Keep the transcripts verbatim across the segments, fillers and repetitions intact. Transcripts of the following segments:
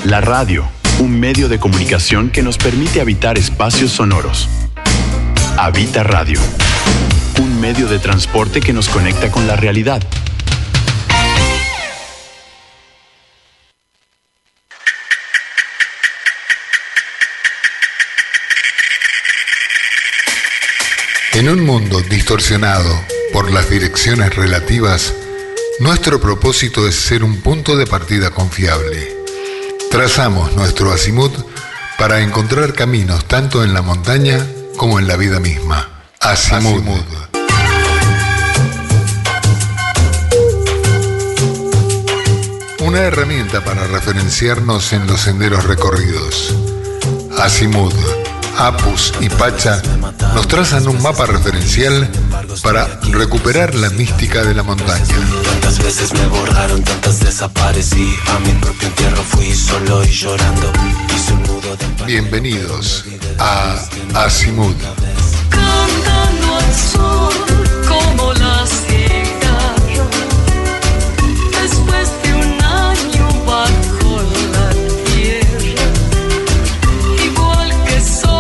La radio, un medio de comunicación que nos permite habitar espacios sonoros. Habita Radio, un medio de transporte que nos conecta con la realidad. En un mundo distorsionado por las direcciones relativas, nuestro propósito es ser un punto de partida confiable. Trazamos nuestro azimut para encontrar caminos tanto en la montaña como en la vida misma. Azimut. Azimut. Una herramienta para referenciarnos en los senderos recorridos. Azimut, Apus y Pacha nos trazan un mapa referencial para recuperar la mística de la montaña. Tantas veces me borraron, tantas desaparecí. A mi propio entierro fui solo y llorando. Hice un nudo de Bienvenidos a Azimut. Cantando al sol como la cigarra, después de un año bajo la tierra, igual que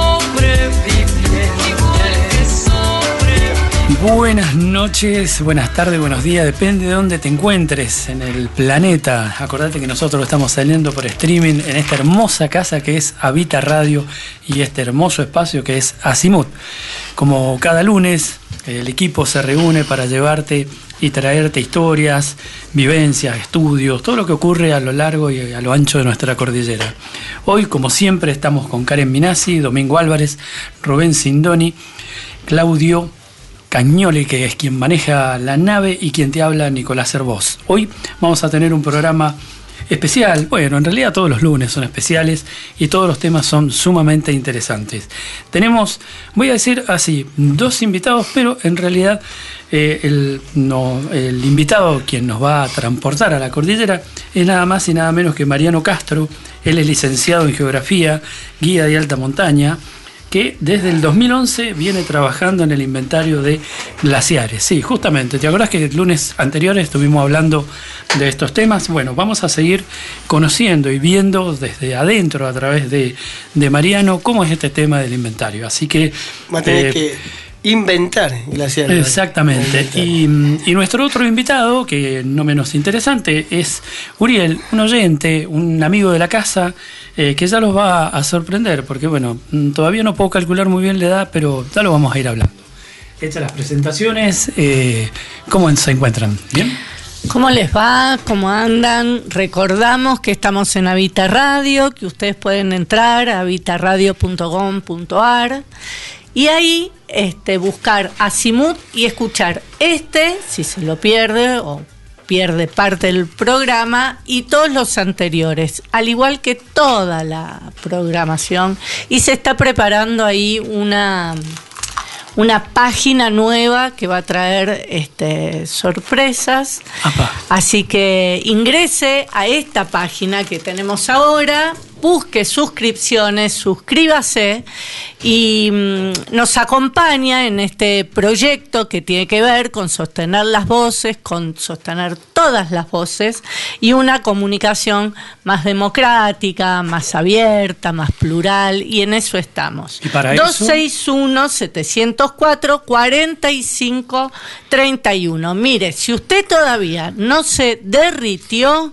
sobreviviente, igual que sobreviviente. Buenas noches, buenas tardes, buenos días, depende de dónde te encuentres en el planeta. Acordate que nosotros estamos saliendo por streaming en esta hermosa casa que es Habita Radio y este hermoso espacio que es Azimut. Como cada lunes, el equipo se reúne para llevarte y traerte historias, vivencias, estudios, todo lo que ocurre a lo largo y a lo ancho de nuestra cordillera. Hoy, como siempre, estamos con Karen Minasi, Domingo Álvarez, Rubén Sindoni, Claudio Cagnoli, que es quien maneja la nave, y quien te habla, Nicolás Hervós. Hoy vamos a tener un programa especial. Bueno, en realidad todos los lunes son especiales y todos los temas son sumamente interesantes. Tenemos, voy a decir así, dos invitados, pero en realidad eh, el, no, el invitado quien nos va a transportar a la cordillera es nada más y nada menos que Mariano Castro. Él es licenciado en Geografía, guía de alta montaña, que desde el dos mil once viene trabajando en el inventario de glaciares. Sí, justamente, ¿te acordás que el lunes anterior estuvimos hablando de estos temas? Bueno, vamos a seguir conociendo y viendo desde adentro, a través de, de Mariano, cómo es este tema del inventario. Así que... Va a tener eh, que inventar glaciares. Exactamente. Inventar. Y, y nuestro otro invitado, que no menos interesante, es Uriel, un oyente, un amigo de la casa, Eh, que ya los va a sorprender, porque bueno, todavía no puedo calcular muy bien la edad, pero ya lo vamos a ir hablando. Hechas las presentaciones, eh, ¿cómo se encuentran? ¿Bien? ¿Cómo les va? ¿Cómo andan? Recordamos que estamos en Habita Radio, que ustedes pueden entrar a habita radio punto com punto a r y ahí este, buscar Azimut y escuchar este, si se lo pierde o pierde parte del programa, y todos los anteriores, al igual que toda la programación. Y se está preparando ahí una, una página nueva que va a traer este, sorpresas. Apa. Así que ingrese a esta página que tenemos ahora, busque suscripciones, suscríbase y mmm, nos acompaña en este proyecto que tiene que ver con sostener las voces, con sostener todas las voces y una comunicación más democrática, más abierta, más plural, y en eso estamos. ¿Y para dos eso? seis uno, siete cero cuatro, cuatro cinco tres uno. Mire, si usted todavía no se derritió,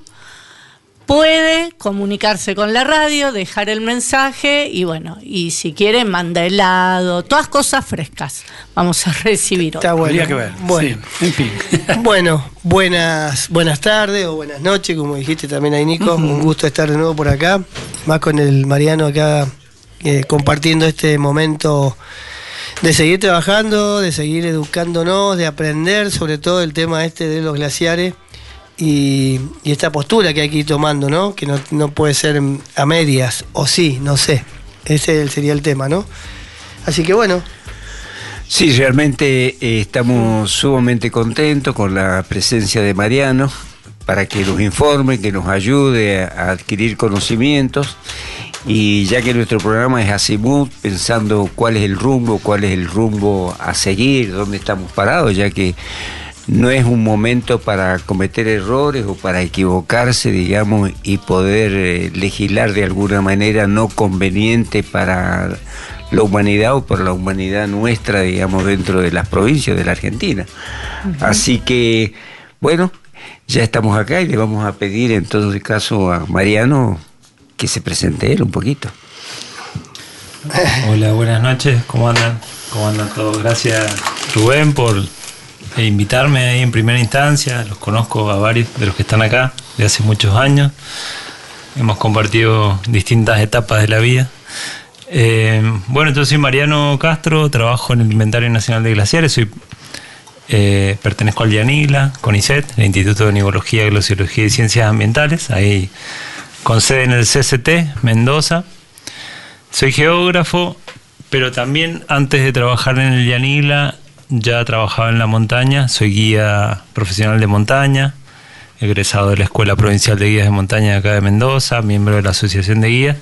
puede comunicarse con la radio, dejar el mensaje y bueno, y si quiere manda helado, todas cosas frescas vamos a recibir hoy. Está bueno. Habría que ver. Bueno, sí, en fin. bueno buenas, buenas tardes o buenas noches, como dijiste también ahí, Nico. Uh-huh. Un gusto estar de nuevo por acá, más con el Mariano acá, eh, compartiendo este momento de seguir trabajando, de seguir educándonos, de aprender sobre todo el tema este de los glaciares. Y, y esta postura que hay que ir tomando, ¿no? Que no, no puede ser a medias, o sí, no sé. Ese sería el tema, ¿no? Así que bueno. Sí, realmente eh, estamos sumamente contentos con la presencia de Mariano para que nos informe, que nos ayude a, a adquirir conocimientos. Y ya que nuestro programa es Azimut, pensando cuál es el rumbo, cuál es el rumbo a seguir, dónde estamos parados, ya que no es un momento para cometer errores o para equivocarse, digamos, y poder eh, legislar de alguna manera no conveniente para la humanidad o por la humanidad nuestra, digamos, dentro de las provincias de la Argentina. Uh-huh. Así que, bueno, ya estamos acá y le vamos a pedir en todo caso a Mariano que se presente él un poquito. Hola, buenas noches, ¿cómo andan? ¿Cómo andan todos? Gracias, Rubén, por invitarme ahí en primera instancia. Los conozco a varios de los que están acá de hace muchos años. Hemos compartido distintas etapas de la vida. Eh, bueno, yo soy Mariano Castro, trabajo en el Inventario Nacional de Glaciares, soy, eh, pertenezco al YANIGLA, CONICET, el Instituto de Nivología, Glaciología y Ciencias Ambientales, ahí con sede en el C C T, Mendoza. Soy geógrafo, pero también antes de trabajar en el YANIGLA ya trabajaba en la montaña, soy guía profesional de montaña, egresado de la Escuela Provincial de Guías de Montaña de acá de Mendoza, miembro de la Asociación de Guías.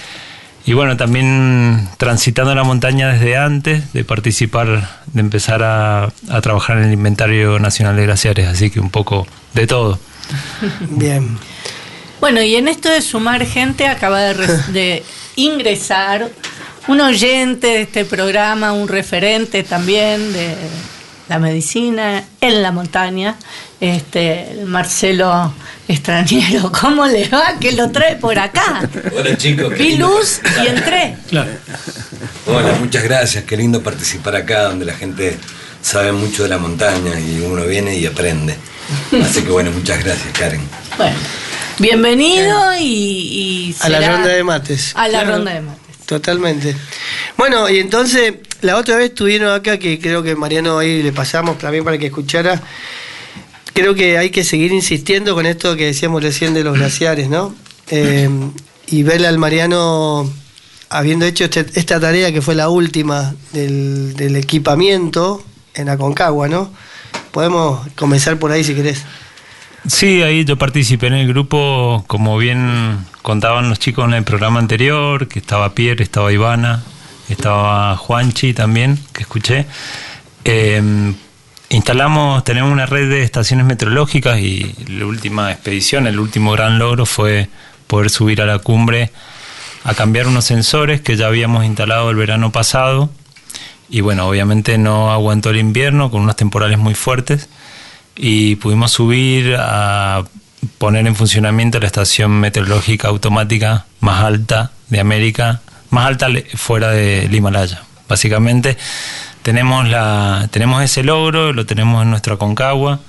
Y bueno, también transitando la montaña desde antes de participar, de empezar a, a trabajar en el Inventario Nacional de Glaciares, así que un poco de todo. Bien. Bueno, y en esto de sumar gente acaba de, res- de ingresar un oyente de este programa, un referente también de la medicina en la montaña, este Marcelo Extrañero. ¿Cómo le va? Que lo trae por acá. Hola, chicos. Vi luz y entré. Claro. Hola, muchas gracias. Qué lindo participar acá donde la gente sabe mucho de la montaña y uno viene y aprende. Así que bueno, muchas gracias, Karen. Bueno, bienvenido y, y A la será- ronda de mates. A la Claro. ronda de mates. Totalmente. Bueno, y entonces, la otra vez estuvieron acá, que creo que Mariano ahí le pasamos también para que escuchara. Creo que hay que seguir insistiendo con esto que decíamos recién de los glaciares, ¿no? Eh, y verle al Mariano habiendo hecho este- esta tarea que fue la última del, del equipamiento en Aconcagua, ¿no? Podemos comenzar por ahí si querés. Sí, ahí yo participé en el grupo, como bien contaban los chicos en el programa anterior, que estaba Pierre, estaba Ivana, estaba Juanchi también, que escuché. Eh, instalamos, tenemos una red de estaciones meteorológicas y la última expedición, el último gran logro fue poder subir a la cumbre a cambiar unos sensores que ya habíamos instalado el verano pasado. Y bueno, obviamente no aguantó el invierno con unos temporales muy fuertes. Y pudimos subir a poner en funcionamiento la estación meteorológica automática más alta de América, más alta fuera del Himalaya. Básicamente tenemos la tenemos ese logro, lo tenemos en nuestra Aconcagua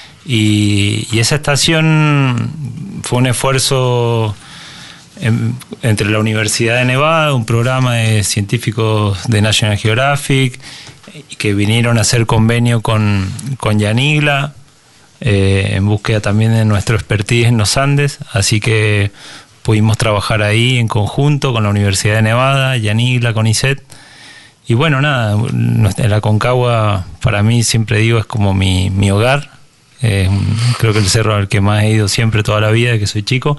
y, y esa estación fue un esfuerzo en, entre la Universidad de Nevada, un programa de científicos de National Geographic que vinieron a hacer convenio con, con YANIGLA, Eh, en búsqueda también de nuestro expertise en los Andes, así que pudimos trabajar ahí en conjunto con la Universidad de Nevada, YANIGLA, CONICET, y bueno, nada, la Aconcagua para mí siempre digo es como mi, mi hogar, eh, creo que el cerro al que más he ido siempre toda la vida desde que soy chico,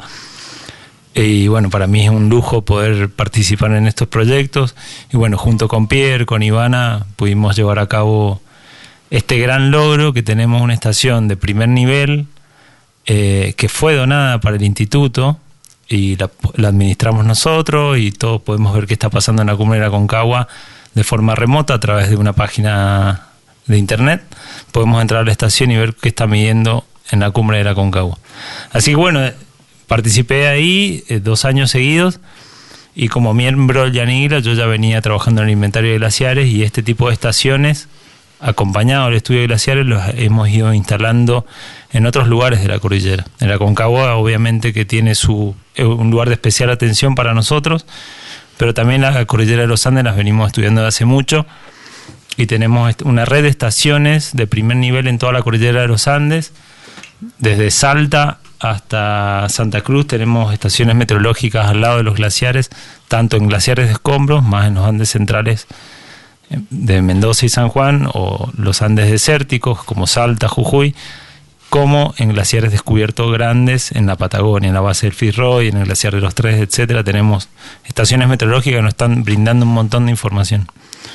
y bueno, para mí es un lujo poder participar en estos proyectos, y bueno, junto con Pierre, con Ivana, pudimos llevar a cabo este gran logro que tenemos una estación de primer nivel eh, que fue donada para el instituto y la, la administramos nosotros y todos podemos ver qué está pasando en la cumbre de la Aconcagua de forma remota a través de una página de internet. Podemos entrar a la estación y ver qué está midiendo en la cumbre de la Aconcagua. Así que bueno, participé ahí eh, dos años seguidos y como miembro del YANIGLA yo ya venía trabajando en el inventario de glaciares y este tipo de estaciones acompañado del estudio de glaciares los hemos ido instalando en otros lugares de la cordillera. En la Aconcagua obviamente que tiene su un lugar de especial atención para nosotros, pero también la cordillera de los Andes las venimos estudiando desde hace mucho y tenemos una red de estaciones de primer nivel en toda la cordillera de los Andes, desde Salta hasta Santa Cruz tenemos estaciones meteorológicas al lado de los glaciares, tanto en glaciares de escombros, más en los Andes centrales de Mendoza y San Juan, o los Andes desérticos como Salta, Jujuy, como en glaciares descubiertos grandes en la Patagonia, en la base del Fitzroy, en el glaciar de los Tres, etcétera. Tenemos estaciones meteorológicas que nos están brindando un montón de información.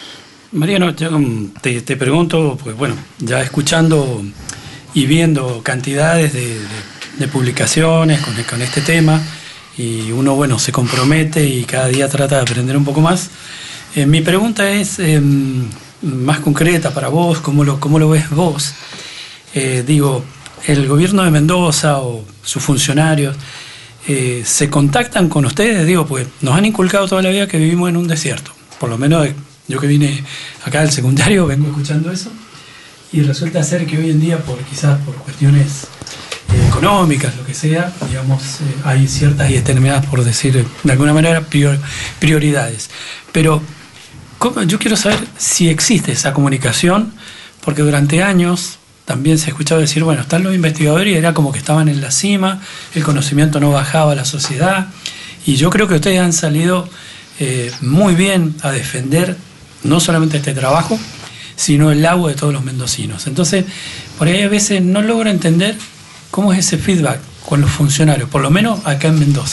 Mariano, yo te, te pregunto, pues bueno, ya escuchando y viendo cantidades de, de, de publicaciones con, con este tema, y uno, bueno, se compromete y cada día trata de aprender un poco más. Eh, mi pregunta es eh, más concreta para vos, ¿cómo lo, cómo lo ves vos? Eh, digo, el gobierno de Mendoza o sus funcionarios eh, se contactan con ustedes, digo, pues nos han inculcado toda la vida que vivimos en un desierto, por lo menos yo que vine acá del secundario vengo escuchando eso, y resulta ser que hoy en día, por quizás por cuestiones eh, económicas, lo que sea, digamos, eh, hay ciertas y determinadas, por decir de alguna manera, prior, prioridades. Pero ¿cómo? Yo quiero saber si existe esa comunicación, porque durante años también se ha escuchado decir, bueno, están los investigadores y era como que estaban en la cima, el conocimiento no bajaba a la sociedad, y yo creo que ustedes han salido eh, muy bien a defender no solamente este trabajo, sino el agua de todos los mendocinos. Entonces, por ahí a veces no logro entender cómo es ese feedback con los funcionarios, por lo menos acá en Mendoza.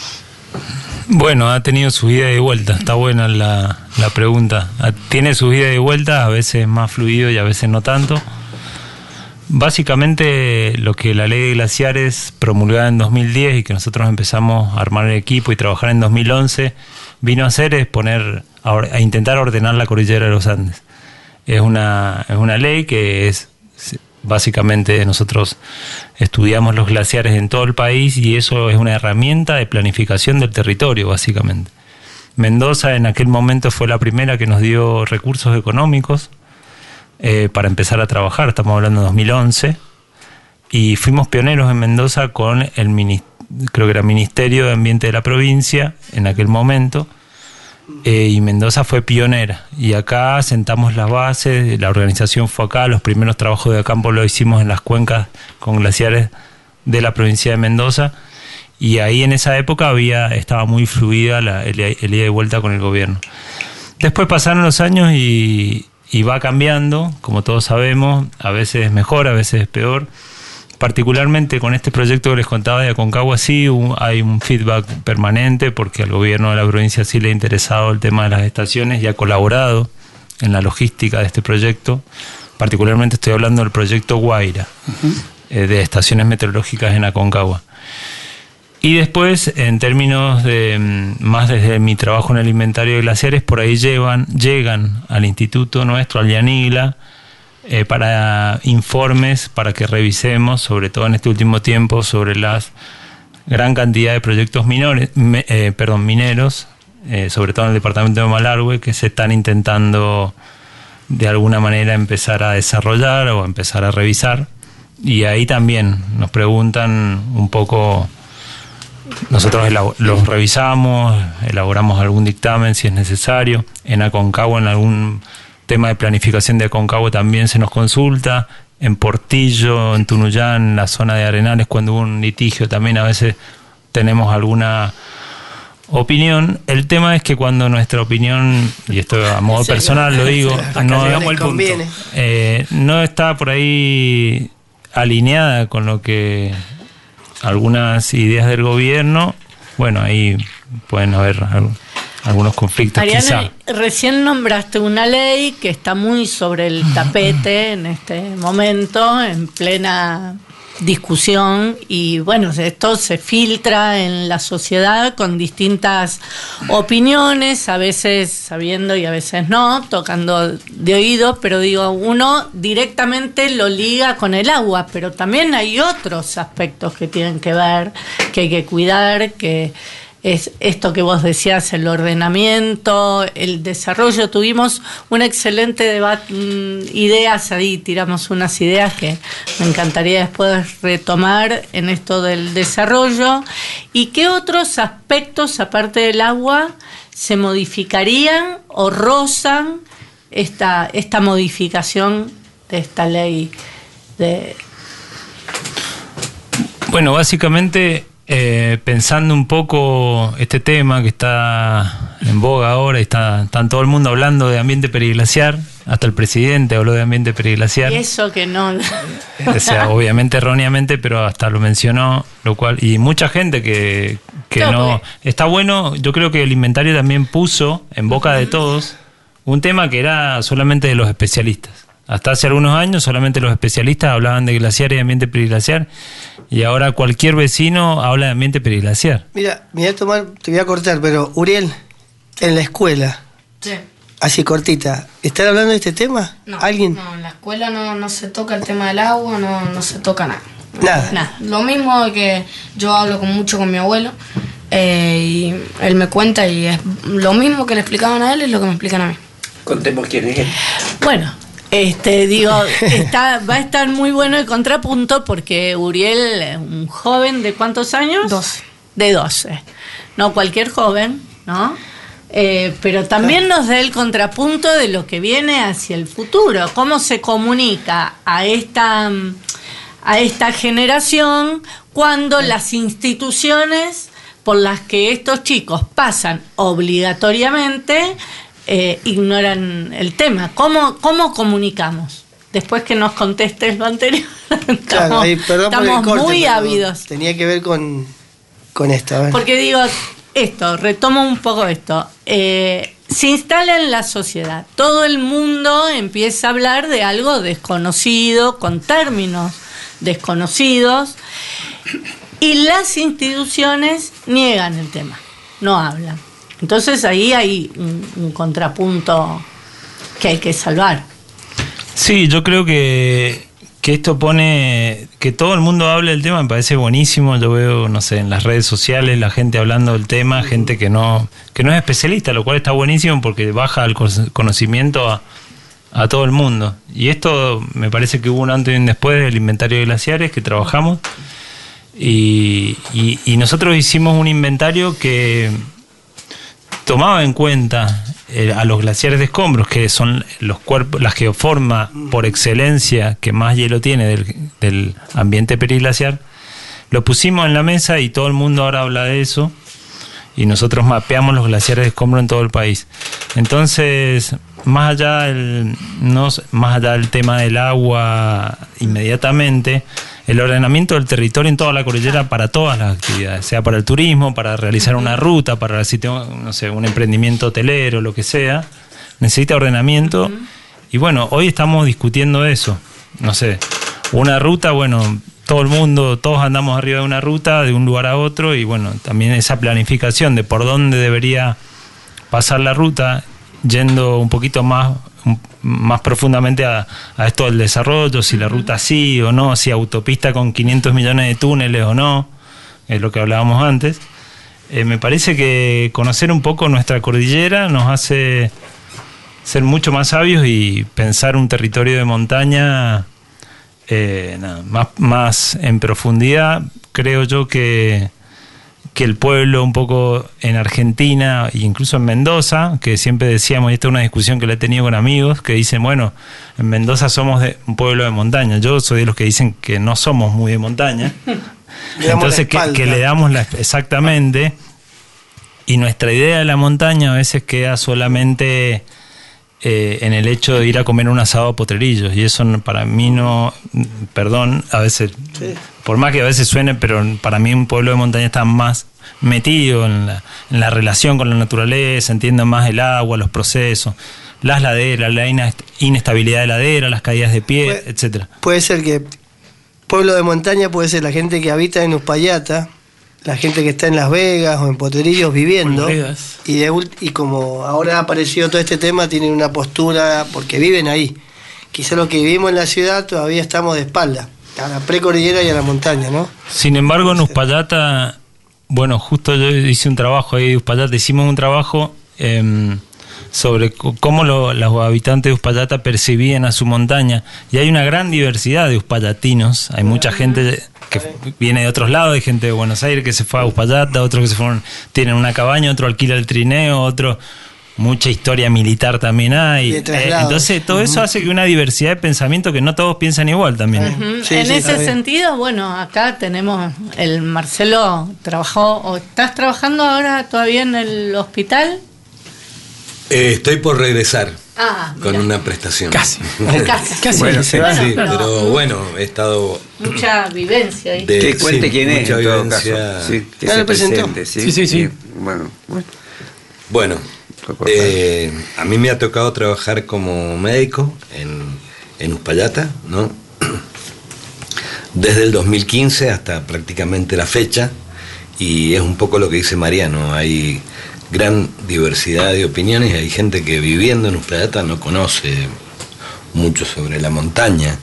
Bueno, ha tenido su ida y vuelta, está buena la, la pregunta. Tiene su ida y vuelta, a veces más fluido y a veces no tanto. Básicamente lo que la ley de glaciares promulgada en dos mil diez y que nosotros empezamos a armar el equipo y trabajar en dos mil once vino a hacer es poner a, a intentar ordenar la cordillera de los Andes. Es una, es una ley que es básicamente nosotros estudiamos los glaciares en todo el país y eso es una herramienta de planificación del territorio básicamente. Mendoza en aquel momento fue la primera que nos dio recursos económicos Eh, para empezar a trabajar, estamos hablando de dos mil once, y fuimos pioneros en Mendoza con el mini, creo que era Ministerio de Ambiente de la provincia en aquel momento, eh, y Mendoza fue pionera, y acá sentamos las bases, la organización fue acá, los primeros trabajos de campo lo hicimos en las cuencas con glaciares de la provincia de Mendoza, y ahí en esa época había estaba muy fluida la, el, el ida y vuelta con el gobierno. Después pasaron los años y Y va cambiando, como todos sabemos, a veces es mejor, a veces es peor. Particularmente con este proyecto que les contaba de Aconcagua, sí un, hay un feedback permanente porque al gobierno de la provincia sí le ha interesado el tema de las estaciones y ha colaborado en la logística de este proyecto. Particularmente estoy hablando del proyecto Guaira, uh-huh. eh, de estaciones meteorológicas en Aconcagua. Y después, en términos de, más desde mi trabajo en el inventario de glaciares, por ahí llevan, llegan al instituto nuestro, al Yanigla, eh, para informes, para que revisemos, sobre todo en este último tiempo, sobre la gran cantidad de proyectos minores, me, eh, perdón, mineros, eh, sobre todo en el departamento de Malargüe, que se están intentando de alguna manera empezar a desarrollar o empezar a revisar. Y ahí también nos preguntan un poco. Nosotros los revisamos, elaboramos algún dictamen si es necesario. En Aconcagua, en algún tema de planificación de Aconcagua también se nos consulta. En Portillo, en Tunuyán, en la zona de Arenales, cuando hubo un litigio también a veces tenemos alguna opinión. El tema es que cuando nuestra opinión, y esto a modo personal lo digo, no, digamos el punto, eh, no está por ahí alineada con lo que algunas ideas del gobierno, bueno, ahí pueden haber algunos conflictos. Mariano, quizá. Recién nombraste una ley que está muy sobre el tapete en este momento, en plena discusión, y bueno, esto se filtra en la sociedad con distintas opiniones, a veces sabiendo y a veces no, tocando de oído, pero digo, uno directamente lo liga con el agua, pero también hay otros aspectos que tienen que ver, que hay que cuidar, que es esto que vos decías, el ordenamiento, el desarrollo. Tuvimos un excelente debate, ideas ahí, tiramos unas ideas que me encantaría después retomar en esto del desarrollo. ¿Y qué otros aspectos, aparte del agua, se modificarían o rozan esta, esta modificación de esta ley? De... Bueno, básicamente... Eh, pensando un poco este tema que está en boga ahora y está, está todo el mundo hablando de ambiente periglaciar, hasta el presidente habló de ambiente periglaciar. Y eso que no. O sea, obviamente erróneamente, pero hasta lo mencionó, lo cual, y mucha gente que, que no, no está bueno. Yo creo que el inventario también puso en boca de todos un tema que era solamente de los especialistas. Hasta hace algunos años solamente los especialistas hablaban de glaciares y ambiente periglaciar, y ahora cualquier vecino habla de ambiente periglaciar. Mira, me voy a tomar, te voy a cortar, pero Uriel, en la escuela, Sí. así cortita, ¿están hablando de este tema? No, ¿Alguien? no, en la escuela no, no se toca el tema del agua, no, no se toca nada. Nada. Nada. Lo mismo que yo hablo con mucho con mi abuelo, eh, y él me cuenta, y es lo mismo que le explicaban a él es lo que me explican a mí. Contemos quién es él. Bueno, este, digo, está, va a estar muy bueno el contrapunto porque Uriel, un joven de ¿cuántos años? doce. De doce. No cualquier joven, ¿no? Eh, pero también nos da el contrapunto de lo que viene hacia el futuro. Cómo se comunica a esta, a esta generación cuando las instituciones por las que estos chicos pasan obligatoriamente Eh, ignoran el tema. ¿Cómo, cómo comunicamos? Después que nos contestes lo anterior. estamos Claro, ahí, perdón por el estamos corte, muy pero ávidos. Tenía que ver con, con esto. A ver. Porque digo, esto, retomo un poco esto. Eh, se instala en la sociedad. Todo el mundo empieza a hablar de algo desconocido, con términos desconocidos, y las instituciones niegan el tema, no hablan. Entonces ahí hay un, un contrapunto que hay que salvar. Sí, yo creo que, que esto pone, que todo el mundo hable del tema, me parece buenísimo. Yo veo, no sé, en las redes sociales la gente hablando del tema, gente que no, que no es especialista, lo cual está buenísimo porque baja el conocimiento a, a todo el mundo. Y esto me parece que hubo un antes y un después del inventario de glaciares que trabajamos, y, y, y nosotros hicimos un inventario que tomaba en cuenta eh, a los glaciares de escombros, que son los cuerpos, la geoforma por excelencia que más hielo tiene del, del ambiente periglaciar. Lo pusimos en la mesa y todo el mundo ahora habla de eso, y nosotros mapeamos los glaciares de escombros en todo el país. Entonces, más allá del, no, más allá del tema del agua inmediatamente, el ordenamiento del territorio en toda la cordillera para todas las actividades, sea para el turismo, para realizar una ruta, para si tengo, no sé, un emprendimiento hotelero, lo que sea, necesita ordenamiento. Uh-huh. Y bueno, hoy estamos discutiendo eso. No sé, una ruta, bueno, todo el mundo, todos andamos arriba de una ruta de un lugar a otro, y bueno, también esa planificación de por dónde debería pasar la ruta, yendo un poquito más más profundamente a, a esto del desarrollo, si la ruta sí o no, si autopista con quinientos millones de túneles o no, es lo que hablábamos antes. Eh, me parece que conocer un poco nuestra cordillera nos hace ser mucho más sabios y pensar un territorio de montaña eh, nada, más, más en profundidad. Creo yo que que el pueblo un poco en Argentina e incluso en Mendoza, que siempre decíamos, y esta es una discusión que la he tenido con amigos, que dicen, bueno, en Mendoza somos de un pueblo de montaña. Yo soy de los que dicen que no somos muy de montaña. Entonces, que, que le damos la... Exactamente. Y nuestra idea de la montaña a veces queda solamente eh, en el hecho de ir a comer un asado a Potrerillos. Y eso para mí no... Perdón, a veces... Sí. Por más que a veces suene, pero para mí un pueblo de montaña está más metido en la, en la relación con la naturaleza, entiende más el agua, los procesos, las laderas, la inestabilidad de ladera, las caídas de pie, puede, etcétera. Puede ser que pueblo de montaña puede ser la gente que habita en Uspallata, la gente que está en Las Vegas o en Potrerillos viviendo, y, de, y como ahora ha aparecido todo este tema, tienen una postura porque viven ahí. Quizá los que vivimos en la ciudad todavía estamos de espalda a la precordillera y a la montaña, ¿no? Sin embargo, en Uspallata, bueno, justo yo hice un trabajo ahí de Uspallata, hicimos un trabajo eh, sobre cómo lo, los habitantes de Uspallata percibían a su montaña, y hay una gran diversidad de uspallatinos, hay mucha gente que viene de otros lados, hay gente de Buenos Aires que se fue a Uspallata, otros que se fueron, tienen una cabaña, otro alquila el trineo, otro... Mucha historia militar también hay. Eh, entonces todo uh-huh. eso hace que una diversidad de pensamiento que no todos piensan igual también. Uh-huh. Sí, en sí, ese sentido, bueno, acá tenemos el Marcelo trabajó, o estás trabajando ahora todavía en el hospital. Eh, estoy por regresar ah, con una prestación. Casi. Casi. Casi. Bueno, sí, bueno, sí, pero, pero bueno, he estado... Mucha vivencia ahí. De, que cuente sí, quién es, mucha en todo vivencia. caso. Sí, que ¿Ya se lo presentó? presente, ¿sí? Sí, sí, sí. Bueno, bueno. Bueno, Eh, a mí me ha tocado trabajar como médico en, en Uspallata, ¿no? Desde el dos mil quince hasta prácticamente la fecha, y es un poco lo que dice Mariano, hay gran diversidad de opiniones y hay gente que viviendo en Uspallata no conoce mucho sobre la montaña.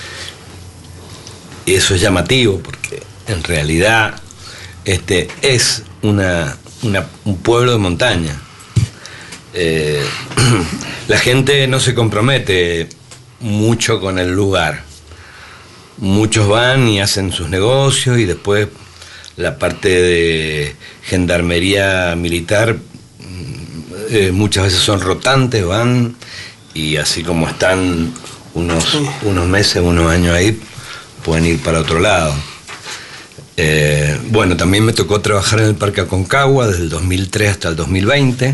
Y eso es llamativo porque en realidad este es una, una, un pueblo de montaña. Eh, la gente no se compromete mucho con el lugar. Muchos van y hacen sus negocios y después la parte de gendarmería militar eh, muchas veces son rotantes, van y así como están unos, unos meses, unos años ahí, pueden ir para otro lado. Eh, bueno, también me tocó trabajar en el Parque Aconcagua desde el dos mil tres hasta el dos mil veinte.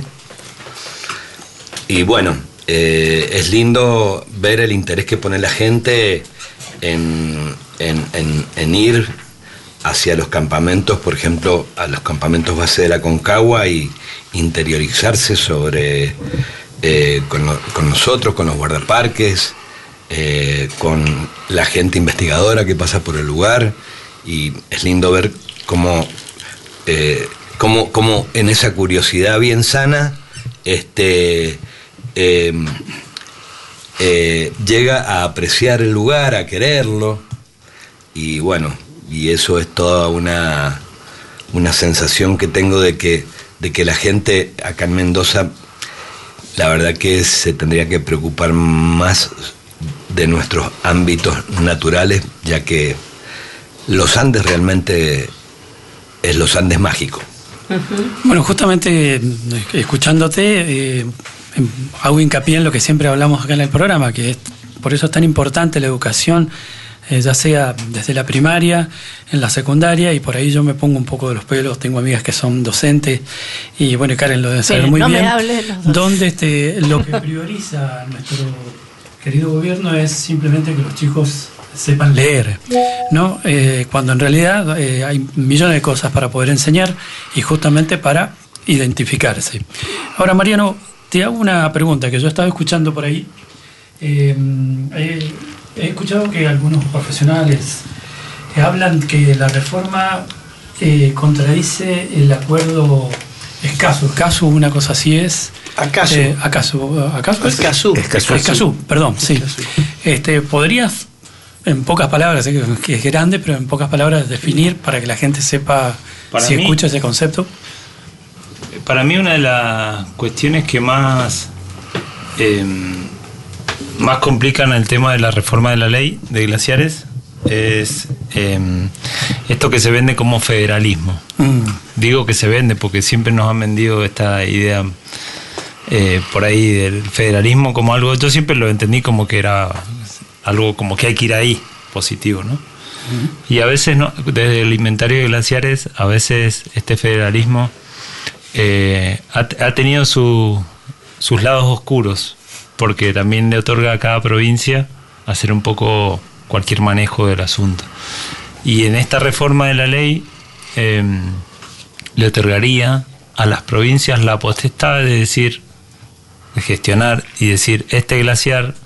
Y bueno, eh, es lindo ver el interés que pone la gente en, en, en, en ir hacia los campamentos, por ejemplo, a los campamentos base de la Aconcagua y interiorizarse sobre eh, con, lo, con nosotros, con los guardaparques, eh, con la gente investigadora que pasa por el lugar, y es lindo ver cómo, eh, cómo, cómo en esa curiosidad bien sana este, eh, eh, llega a apreciar el lugar, a quererlo, y bueno, y eso es toda una, una sensación que tengo de que, de que la gente acá en Mendoza, la verdad que se tendría que preocupar más de nuestros ámbitos naturales, ya que los Andes realmente es los Andes mágicos. Uh-huh. Bueno, justamente escuchándote, eh, hago hincapié en lo que siempre hablamos acá en el programa, que es, por eso es tan importante la educación, eh, ya sea desde la primaria, en la secundaria, y por ahí yo me pongo un poco de los pelos, tengo amigas que son docentes, y bueno, Karen lo debe saber muy no bien, me hable de los dos. donde este, lo que prioriza nuestro querido gobierno es simplemente que los chicos sepan leer, ¿no? Eh, cuando en realidad eh, hay millones de cosas para poder enseñar y justamente para identificarse. Ahora, Mariano, te hago una pregunta que yo estaba escuchando por ahí. Eh, eh, he escuchado que algunos profesionales eh, hablan que la reforma eh, contradice el acuerdo Escazú. Escazú, una cosa así es. ¿Acaso? Eh, ¿Acaso? ¿Acaso? Escazú. Escazú. Escazú, perdón, sí. Este, ¿podrías, en pocas palabras, sé que es grande, pero en pocas palabras definir para que la gente sepa Para si mí, escucha ese concepto? Para mí una de las cuestiones que más eh, más complican el tema de la reforma de la ley de glaciares es eh, esto que se vende como federalismo. Mm. Digo que se vende porque siempre nos han vendido esta idea eh, por ahí del federalismo como algo, yo siempre lo entendí como que era algo como que hay que ir ahí, positivo, ¿no? Uh-huh. Y a veces, no, desde el inventario de glaciares, a veces este federalismo eh, ha, ha tenido su, sus lados oscuros, porque también le otorga a cada provincia hacer un poco cualquier manejo del asunto. Y en esta reforma de la ley eh, le otorgaría a las provincias la potestad de decir, de gestionar y decir, este glaciar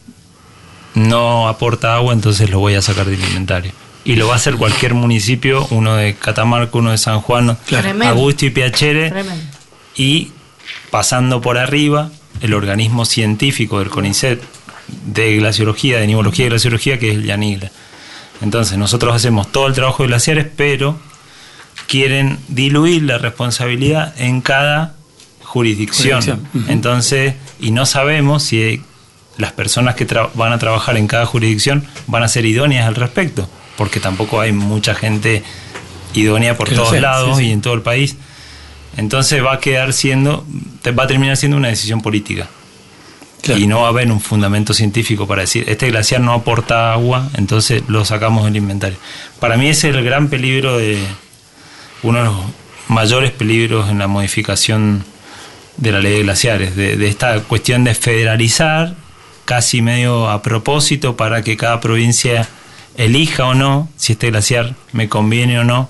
no aporta agua, entonces lo voy a sacar del inventario. Y lo va a hacer cualquier municipio, uno de Catamarca, uno de San Juan, claro. Augusto y Piacere. Tremendo. Y pasando por arriba, el organismo científico del CONICET de glaciología, de nivología y glaciología, que es el YANIGLA. Entonces nosotros hacemos todo el trabajo de glaciares, pero quieren diluir la responsabilidad en cada jurisdicción. jurisdicción. Uh-huh. Entonces, y no sabemos si hay, las personas que tra- van a trabajar en cada jurisdicción van a ser idóneas al respecto, porque tampoco hay mucha gente idónea por todos lados sí, sí. y en todo el país. Entonces va a quedar siendo, va a terminar siendo una decisión política. Claro. Y no va a haber un fundamento científico para decir, este glaciar no aporta agua, entonces lo sacamos del inventario. Para mí ese es el gran peligro, de uno de los mayores peligros en la modificación de la ley de glaciares, de, de esta cuestión de federalizar casi medio a propósito para que cada provincia elija o no si este glaciar me conviene o no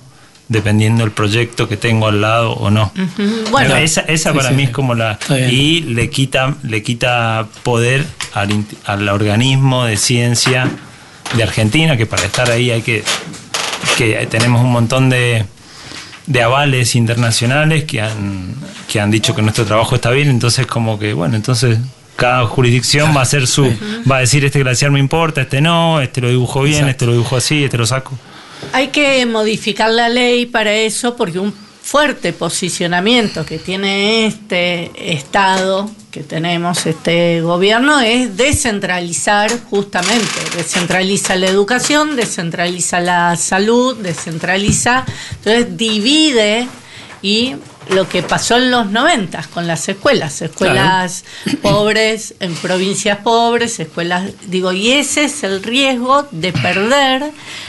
dependiendo del proyecto que tengo al lado o no. Uh-huh. Bueno, esa, esa sí, para sí, mí sí. es como la... Y le quita, le quita poder al, al organismo de ciencia de Argentina, que para estar ahí hay que... que tenemos un montón de, de avales internacionales que han, que han dicho que nuestro trabajo está bien, entonces como que, bueno, entonces... Cada jurisdicción va a hacer su, va a decir este glaciar me importa, este no, este lo dibujo bien, exacto, este lo dibujo así, este lo saco. Hay que modificar la ley para eso, porque un fuerte posicionamiento que tiene este Estado, que tenemos este gobierno, es descentralizar justamente, descentraliza la educación, descentraliza la salud, descentraliza, entonces divide. Y lo que pasó en los noventas con las escuelas, escuelas claro. pobres en provincias pobres, escuelas, digo, y ese es el riesgo de perder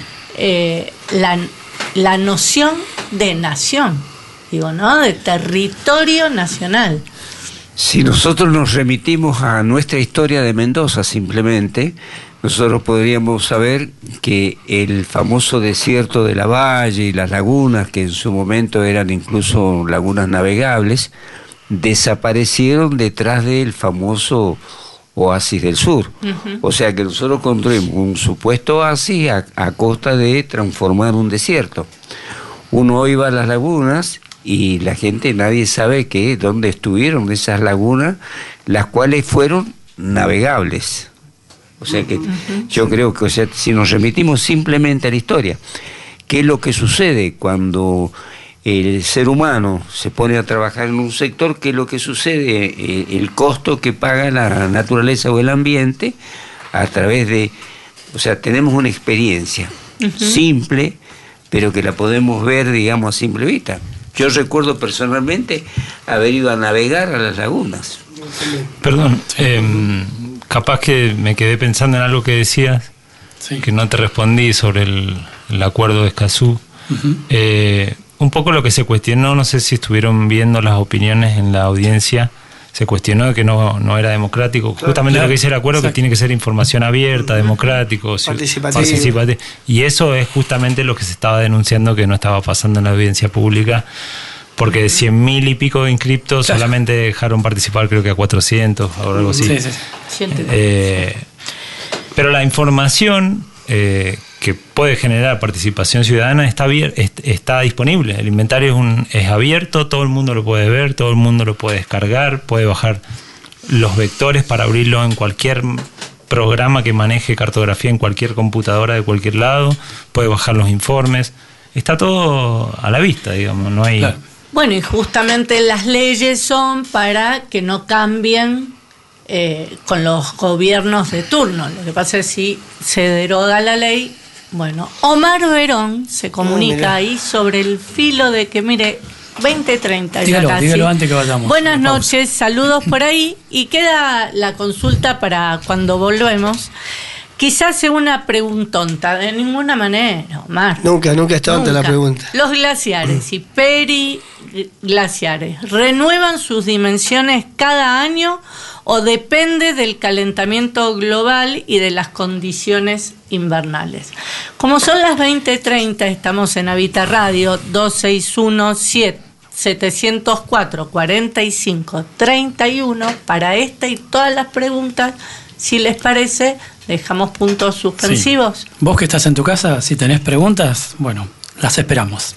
eh, la, la noción de nación, digo, ¿no? De territorio nacional. Si nosotros nos remitimos a nuestra historia de Mendoza simplemente, nosotros podríamos saber que el famoso desierto de la Valle y las lagunas, que en su momento eran incluso lagunas navegables, desaparecieron detrás del famoso oasis del sur. Uh-huh. O sea que nosotros construimos un supuesto oasis a, a costa de transformar un desierto. Uno iba a las lagunas y la gente, nadie sabe que dónde estuvieron esas lagunas, las cuales fueron navegables. O sea que uh-huh. yo creo que, o sea, si nos remitimos simplemente a la historia, ¿qué es lo que sucede cuando el ser humano se pone a trabajar en un sector? ¿Qué es lo que sucede? El costo que paga la naturaleza o el ambiente a través de... O sea, tenemos una experiencia uh-huh. simple, pero que la podemos ver, digamos, a simple vista. Yo recuerdo personalmente haber ido a navegar a las lagunas. Perdón, eh, capaz que me quedé pensando en algo que decías, sí. que no te respondí sobre el, el acuerdo de Escazú. Uh-huh. Eh, un poco lo que se cuestionó, no sé si estuvieron viendo las opiniones en la audiencia, se cuestionó que no, no era democrático. Claro, Justamente claro. lo que dice el acuerdo, exacto. que tiene que ser información abierta, democrático, participativo. participativo. Y eso es justamente lo que se estaba denunciando que no estaba pasando en la audiencia pública, porque de cien mil y pico de inscriptos claro. solamente dejaron participar creo que a cuatrocientos o algo así. Sí, sí, sí. Eh, pero la información eh, que puede generar participación ciudadana está, abier- está disponible. El inventario es, un, es abierto, todo el mundo lo puede ver, todo el mundo lo puede descargar, puede bajar los vectores para abrirlo en cualquier programa que maneje cartografía en cualquier computadora de cualquier lado, puede bajar los informes, está todo a la vista, digamos, no hay... Claro. Bueno, y justamente las leyes son para que no cambien eh, con los gobiernos de turno. Lo que pasa es que si se deroga la ley, bueno, Omar Verón se comunica oh, ahí sobre el filo de que, mire, veinte treinta dígalo, ya casi. Dígalo antes que vayamos. Buenas noches, saludos por ahí, y queda la consulta para cuando volvemos. Quizás sea una preguntonta, de ninguna manera, Omar. Nunca, nunca es tonta la pregunta. Los glaciares y periglaciares, ¿renuevan sus dimensiones cada año o depende del calentamiento global y de las condiciones invernales? Como son las veinte treinta, estamos en Habita Radio dos seis uno siete siete cero cuatro cuatro cinco tres uno. Para esta y todas las preguntas, si les parece, dejamos puntos suspensivos. Sí. Vos que estás en tu casa, si tenés preguntas, bueno, las esperamos.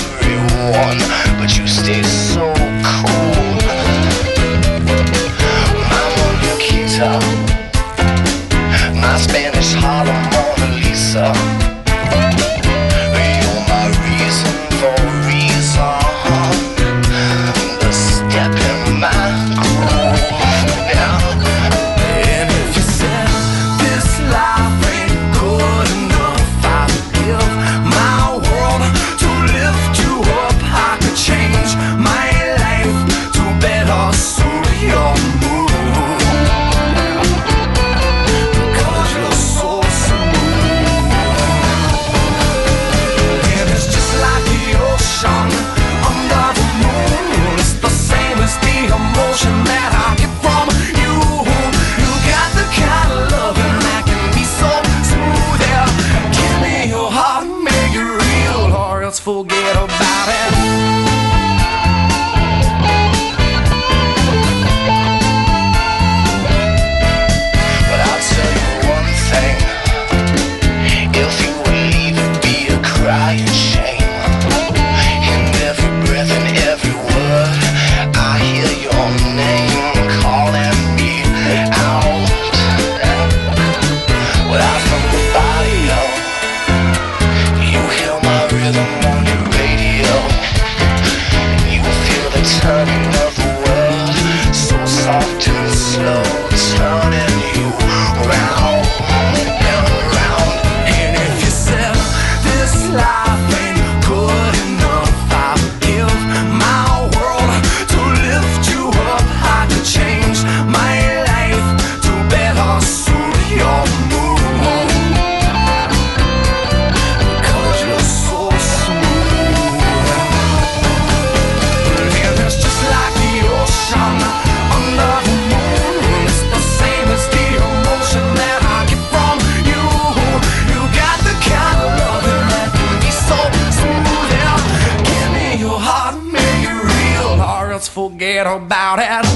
Everyone, but you stay so cool. let's forget about it.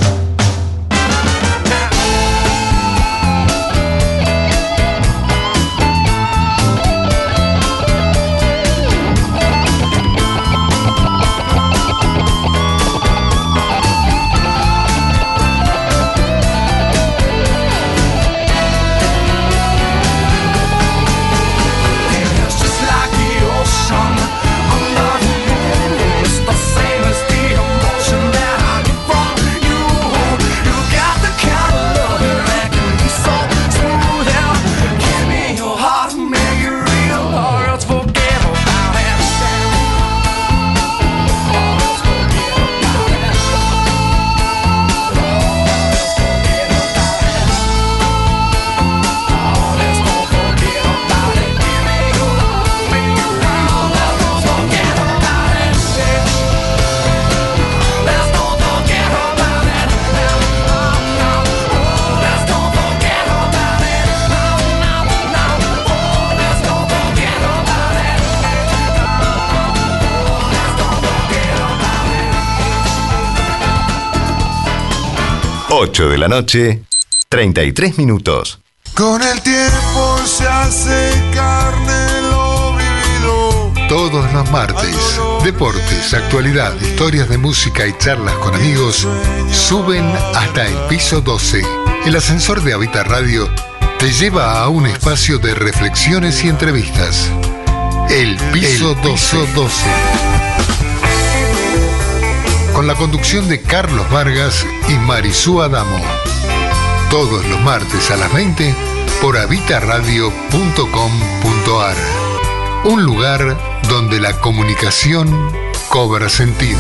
ocho de la noche, treinta y tres minutos. Con el tiempo se hace carne lo vivido. Todos los martes, deportes, actualidad, historias de música y charlas con amigos suben hasta el piso doce. El ascensor de Habita Radio te lleva a un espacio de reflexiones y entrevistas. El piso, el piso doce. Con la conducción de Carlos Vargas y Marisú Adamo. Todos los martes a las veinte por habita radio punto com punto ar. Un lugar donde la comunicación cobra sentido.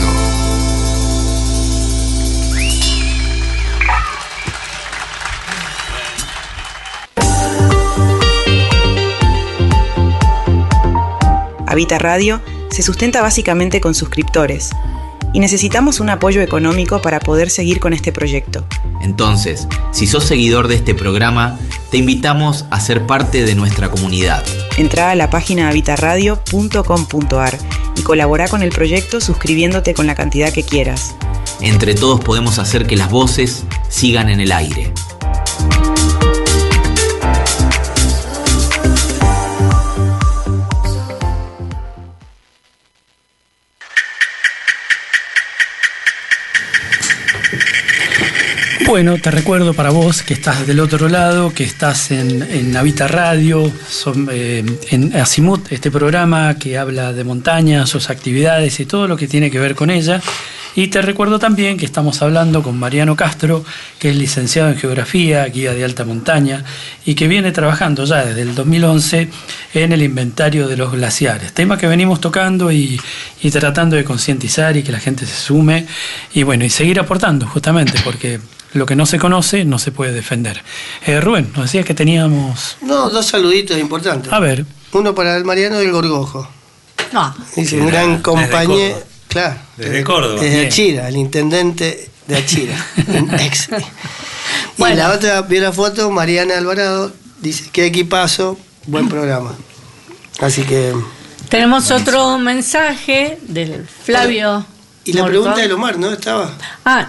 Habita Radio se sustenta básicamente con suscriptores y necesitamos un apoyo económico para poder seguir con este proyecto. Entonces, si sos seguidor de este programa, te invitamos a ser parte de nuestra comunidad. Entrá a la página habita radio punto com punto ar y colabora con el proyecto suscribiéndote con la cantidad que quieras. Entre todos podemos hacer que las voces sigan en el aire. Bueno, te recuerdo para vos que estás del otro lado, que estás en, en Habita Radio, son, eh, en Azimut, este programa que habla de montaña, sus actividades y todo lo que tiene que ver con ella. Y te recuerdo también que estamos hablando con Mariano Castro, que es licenciado en Geografía, guía de alta montaña, y que viene trabajando ya desde el dos mil once en el inventario de los glaciares. Tema que venimos tocando y, y tratando de concientizar y que la gente se sume. Y bueno, y seguir aportando justamente, porque lo que no se conoce no se puede defender. Eh, Rubén, nos decías que teníamos... No, dos saluditos importantes. A ver. Uno para el Mariano del Gorgojo. No. Dice, un gran compañero... Claro. Desde Córdoba. Desde Achira, el intendente de Achira. Ex. Y bueno, la otra, vio la foto, Mariana Alvarado, dice, qué equipazo, buen programa. Así que... Tenemos buenísimo. Otro mensaje del Flavio. Y la Morgón. Pregunta del Omar, ¿no? Estaba... Ah,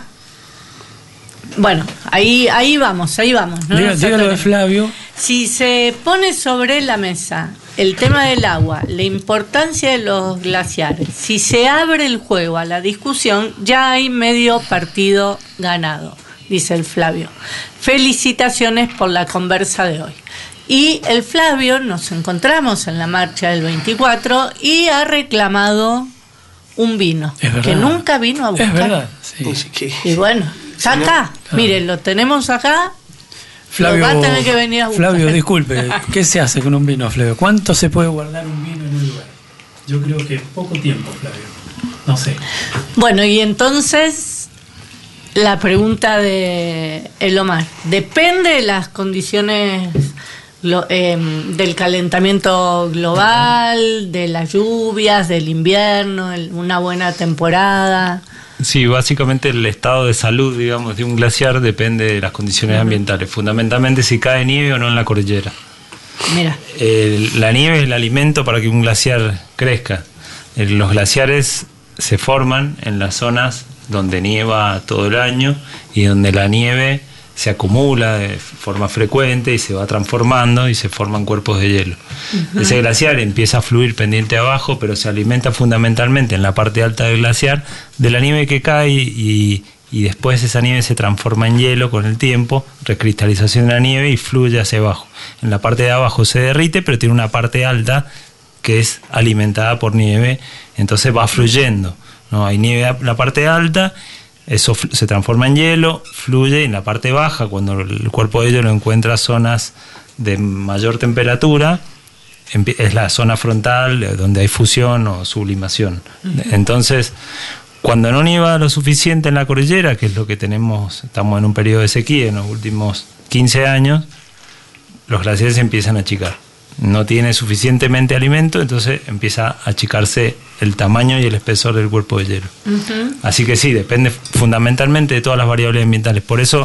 bueno, ahí, ahí vamos, ahí vamos. ¿No? Diga, dígalo de Flavio. Si se pone sobre la mesa el tema del agua, la importancia de los glaciares, si se abre el juego a la discusión, ya hay medio partido ganado, dice el Flavio. Felicitaciones por la conversa de hoy. Y el Flavio, nos encontramos en la marcha del veinticuatro y ha reclamado un vino que nunca vino a buscar. Es verdad, sí. Y bueno, está acá, claro. Miren, lo tenemos acá. Flavio, va a tener que venir a buscar. Flavio, disculpe, ¿qué se hace con un vino, Flavio? ¿Cuánto se puede guardar un vino en un lugar? Yo creo que poco tiempo, Flavio. No sé. Bueno, y entonces la pregunta de el Omar. Depende de las condiciones lo, eh, del calentamiento global, de las lluvias, del invierno, el, una buena temporada. Sí, básicamente el estado de salud, digamos, de un glaciar depende de las condiciones uh-huh. ambientales, fundamentalmente si cae nieve o no en la cordillera. Mira. El, la nieve es el alimento para que un glaciar crezca. El, los glaciares se forman en las zonas donde nieva todo el año y donde la nieve se acumula de forma frecuente y se va transformando y se forman cuerpos de hielo. Uh-huh. Ese glaciar empieza a fluir pendiente abajo, pero se alimenta fundamentalmente en la parte alta del glaciar de la nieve que cae y, y después esa nieve se transforma en hielo con el tiempo, recristalización de la nieve y fluye hacia abajo. En la parte de abajo se derrite, pero tiene una parte alta que es alimentada por nieve, entonces va fluyendo, ¿no? Hay nieve en la parte alta, eso se transforma en hielo, fluye en la parte baja, cuando el cuerpo de hielo encuentra zonas de mayor temperatura, es la zona frontal donde hay fusión o sublimación. Uh-huh. Entonces, cuando no nieva lo suficiente en la cordillera, que es lo que tenemos, estamos en un periodo de sequía en los últimos quince años, los glaciares empiezan a achicar. No tiene suficientemente alimento, entonces empieza a achicarse el tamaño y el espesor del cuerpo de hielo. Uh-huh. Así que sí, depende fundamentalmente de todas las variables ambientales. Por eso,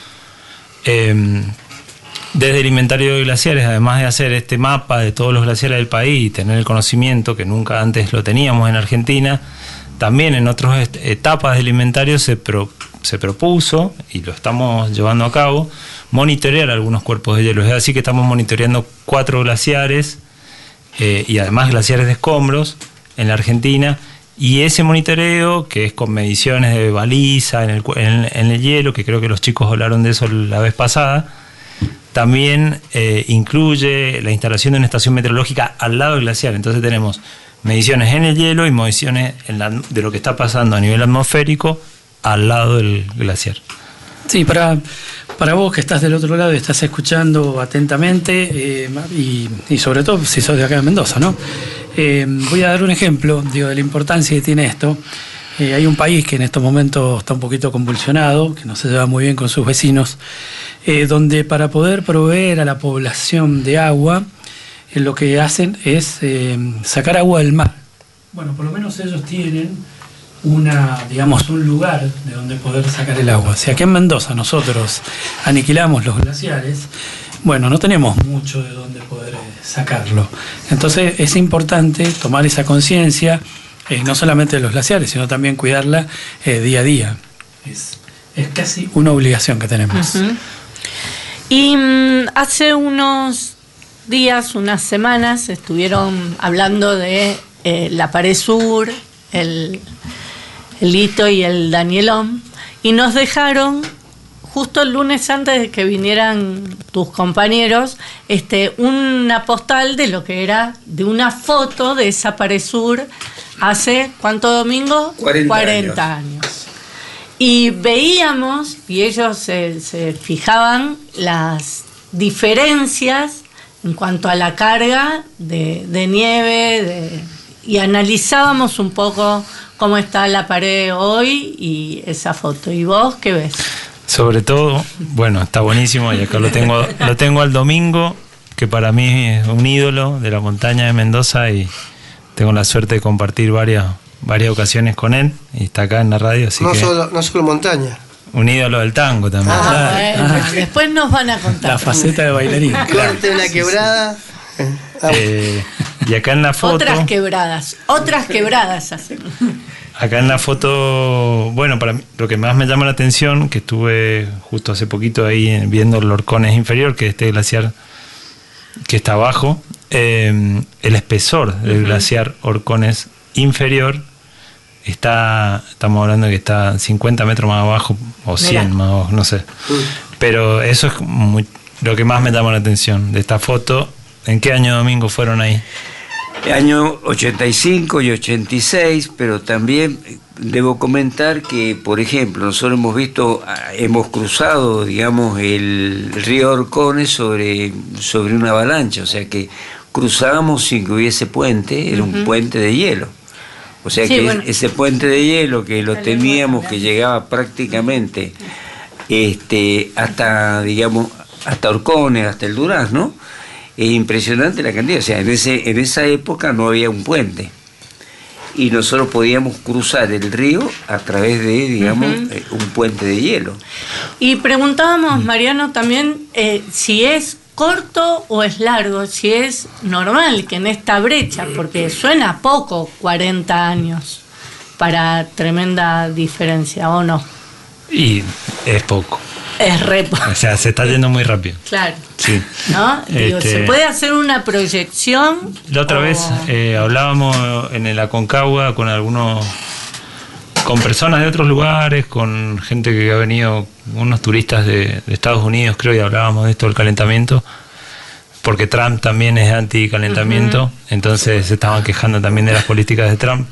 eh, desde el inventario de glaciares, además de hacer este mapa de todos los glaciares del país y tener el conocimiento que nunca antes lo teníamos en Argentina, también en otras etapas del inventario se, pro, se propuso, y lo estamos llevando a cabo, monitorear algunos cuerpos de hielo. Es así que estamos monitoreando cuatro glaciares eh, y además glaciares de escombros en la Argentina, y ese monitoreo, que es con mediciones de baliza en el, en, en el hielo, que creo que los chicos hablaron de eso la vez pasada, también eh, incluye la instalación de una estación meteorológica al lado del glaciar. Entonces tenemos mediciones en el hielo y mediciones en la, de lo que está pasando a nivel atmosférico al lado del glaciar. Sí, para, para vos que estás del otro lado y estás escuchando atentamente, eh, y, y sobre todo si sos de acá de Mendoza, ¿no? Eh, voy a dar un ejemplo, digo, de la importancia que tiene esto. Eh, hay un país que en estos momentos está un poquito convulsionado, que no se lleva muy bien con sus vecinos, eh, donde para poder proveer a la población de agua, eh, lo que hacen es eh, sacar agua del mar. Bueno, por lo menos ellos tienen una, digamos, un lugar de donde poder sacar el agua. Si aquí en Mendoza nosotros aniquilamos los glaciares, bueno, no tenemos mucho de donde poder eh, sacarlo. Entonces es importante tomar esa conciencia, eh, no solamente de los glaciares, sino también cuidarla eh, día a día. Es, es casi una obligación que tenemos. Uh-huh. Y um, hace unos días, unas semanas, estuvieron hablando de eh, la pared sur, el... el Hito y el Danielón, y nos dejaron justo el lunes antes de que vinieran tus compañeros este una postal de lo que era, de una foto de esa pared sur hace, ¿cuánto, Domingo? cuarenta años. Y veíamos, y ellos se, se fijaban las diferencias en cuanto a la carga de, de nieve, de, y analizábamos un poco cómo está la pared hoy y esa foto. ¿Y vos qué ves? Sobre todo, bueno, está buenísimo, y acá lo tengo, lo tengo al Domingo, que para mí es un ídolo de la montaña de Mendoza, y tengo la suerte de compartir varias, varias ocasiones con él, y está acá en la radio, así no que... Solo, no solo montaña. Un ídolo del tango también. Ah, bueno, ah. Después nos van a contar. La faceta de bailarín. Corte, una quebrada. Eh, y acá en la foto... Otras quebradas, otras quebradas hacen. Acá en la foto, bueno, para mí lo que más me llama la atención, que estuve justo hace poquito ahí viendo el Orcones inferior, que es este glaciar que está abajo, eh, el espesor del uh-huh. glaciar Orcones inferior está, estamos hablando de que está cincuenta metros más abajo, o cien Mirá. Más abajo, no sé. Uh. Pero eso es muy, lo que más me llama la atención de esta foto. ¿En qué año, Domingo, fueron ahí? Año ochenta y cinco y ochenta y seis, pero también debo comentar que, por ejemplo, nosotros hemos visto, hemos cruzado, digamos, el río Orcones sobre, sobre una avalancha, o sea que cruzábamos sin que hubiese puente, era uh-huh. un puente de hielo. O sea sí, que bueno. ese puente de hielo que lo teníamos, que llegaba prácticamente este, hasta, digamos, hasta Orcones, hasta el Durazno, es impresionante la cantidad. O sea, en, ese, en esa época no había un puente y nosotros podíamos cruzar el río a través de, digamos, uh-huh. un puente de hielo. Y preguntábamos, Mariano, también eh, si es corto o es largo, si es normal que en esta brecha, porque suena poco cuarenta años, para tremenda diferencia, ¿o no? Y es poco. Es re poco. O sea, se está yendo muy rápido. Claro. Sí. ¿No? Digo, Este, ¿se puede hacer una proyección? La otra o... vez eh, hablábamos en el Aconcagua con algunos, con personas de otros lugares, con gente que ha venido, unos turistas de, de Estados Unidos, creo, y hablábamos de esto del calentamiento, porque Trump también es anti-calentamiento, uh-huh. Entonces se estaban quejando también de las políticas de Trump.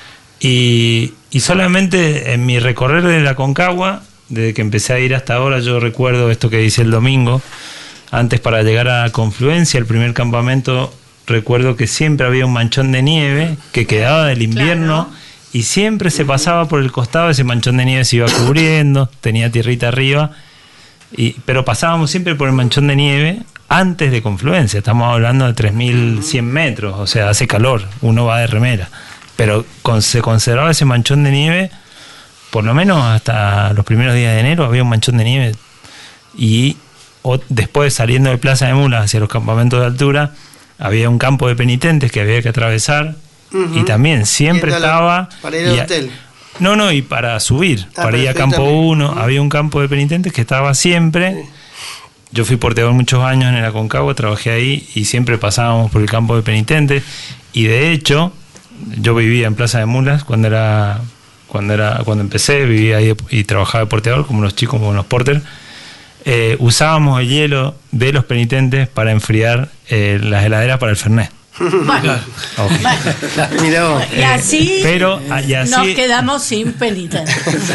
Y, y solamente en mi recorrer de la Aconcagua, desde que empecé a ir hasta ahora, yo recuerdo esto que dice el domingo, antes para llegar a Confluencia, el primer campamento, recuerdo que siempre había un manchón de nieve que quedaba del invierno, claro. Y siempre se pasaba por el costado, ese manchón de nieve se iba cubriendo, tenía tierrita arriba, y, pero pasábamos siempre por el manchón de nieve antes de Confluencia, estamos hablando de tres mil cien metros, o sea, hace calor, uno va de remera, pero con, se conservaba ese manchón de nieve. Por lo menos hasta los primeros días de enero había un manchón de nieve, y o, después saliendo de Plaza de Mulas hacia los campamentos de altura había un campo de penitentes que había que atravesar, uh-huh. Y también siempre estaba para ir al hotel. No, no, y para subir, ah, para ir a Campo uno, uh-huh. Había un campo de penitentes que estaba siempre. Sí. Yo fui porteador muchos años en el Aconcagua, trabajé ahí y siempre pasábamos por el campo de penitentes, y de hecho yo vivía en Plaza de Mulas cuando era Cuando era cuando empecé, vivía ahí y trabajaba de porteador, como los chicos, como los porters. Eh, usábamos el hielo de los penitentes para enfriar eh, las heladeras para el Fernet. Bueno, okay. Bueno. Mirá vos. Y así, eh, pero, y así nos quedamos sin penitentes.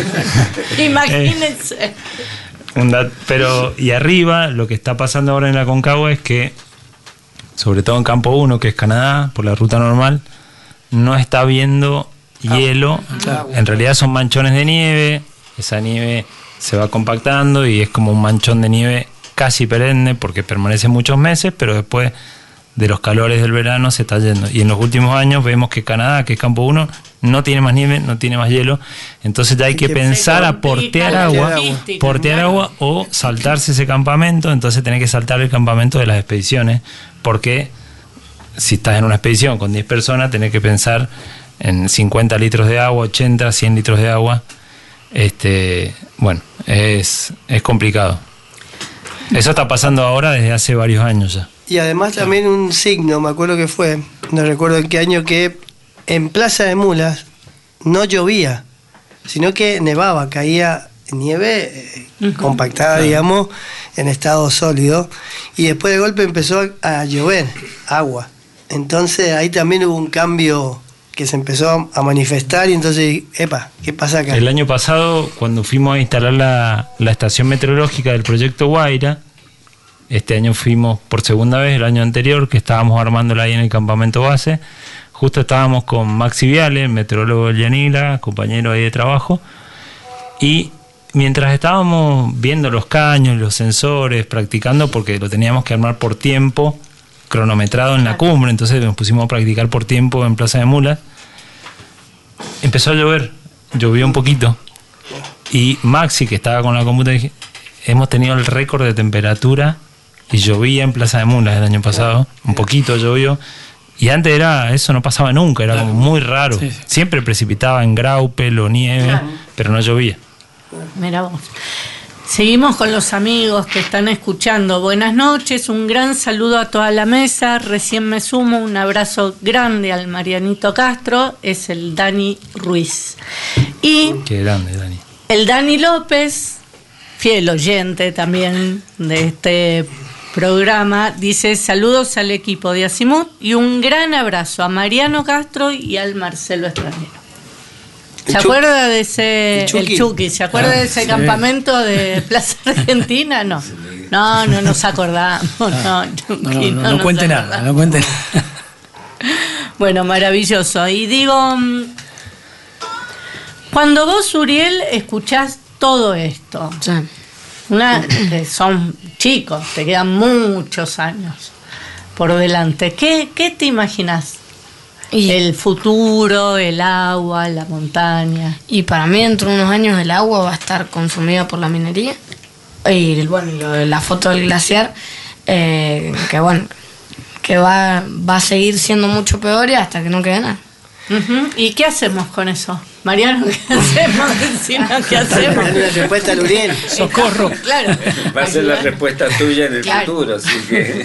Imagínense. Eh, un dat, pero, y arriba, lo que está pasando ahora en la Aconcagua es que, sobre todo en Campo uno, que es Canadá, por la ruta normal, no está habiendo hielo, ah, en realidad son manchones de nieve, esa nieve se va compactando y es como un manchón de nieve casi perenne porque permanece muchos meses, pero después de los calores del verano se está yendo. Y en los últimos años vemos que Canadá, que es Campo uno, no tiene más nieve, no tiene más hielo, entonces ya hay que pensar a portear agua, portear agua o saltarse ese campamento, entonces tenés que saltar el campamento de las expediciones, porque si estás en una expedición con diez personas tenés que pensar en cincuenta litros de agua, ochenta, cien litros de agua. Este, bueno, es, es complicado. Eso está pasando ahora desde hace varios años ya. Y además también un signo, me acuerdo que fue, no recuerdo en qué año, que en Plaza de Mulas no llovía, sino que nevaba, caía nieve eh, uh-huh. compactada, claro. digamos, en estado sólido, y después de golpe empezó a, a llover agua. Entonces ahí también hubo un cambio que se empezó a manifestar, y entonces, epa, ¿qué pasa acá? El año pasado, cuando fuimos a instalar la, la estación meteorológica del proyecto Guaira, este año fuimos por segunda vez, el año anterior, que estábamos armándola ahí en el campamento base, justo estábamos con Maxi Viale, meteorólogo del Yanila, compañero ahí de trabajo, y mientras estábamos viendo los caños, los sensores, practicando, porque lo teníamos que armar por tiempo, cronometrado en la cumbre, entonces nos pusimos a practicar por tiempo en Plaza de Mulas, empezó a llover, llovió un poquito, y Maxi, que estaba con la computadora, hemos tenido el récord de temperatura y llovía en Plaza de Mulas el año pasado, un poquito llovió, y antes era eso no pasaba nunca, era como muy raro, sí, sí. Siempre precipitaba en graupel o nieve, claro. Pero no llovía. Mira vos. Seguimos con los amigos que están escuchando. Buenas noches, un gran saludo a toda la mesa. Recién me sumo, un abrazo grande al Marianito Castro, es el Dani Ruiz. Y qué grande, Dani. El Dani López, fiel oyente también de este programa, dice saludos al equipo de Azimut y un gran abrazo a Mariano Castro y al Marcelo Extranjero. ¿Se acuerda de ese, el Chucky, el Chucky ¿se acuerda ah, de ese sí. campamento de Plaza Argentina? No, no, no nos acordamos. Ah, no, no, no, no, no, no cuente nada, no cuente nada. Bueno, maravilloso. Y digo, cuando vos, Uriel, escuchás todo esto, sí. una, son chicos, te quedan muchos años por delante, ¿qué, qué te imaginás? Y el futuro, el agua, la montaña. Y para mí dentro de unos años el agua va a estar consumida por la minería. Y bueno, lo de la foto del glaciar, eh, que bueno, que va, va a seguir siendo mucho peor y hasta que no quede nada. Uh-huh. ¿Y qué hacemos con eso? Mariano, ¿qué hacemos? Si no, ¿qué hacemos? Una respuesta al Uriel. Socorro. Claro. Va a ser la respuesta tuya en el Claro. futuro, así que...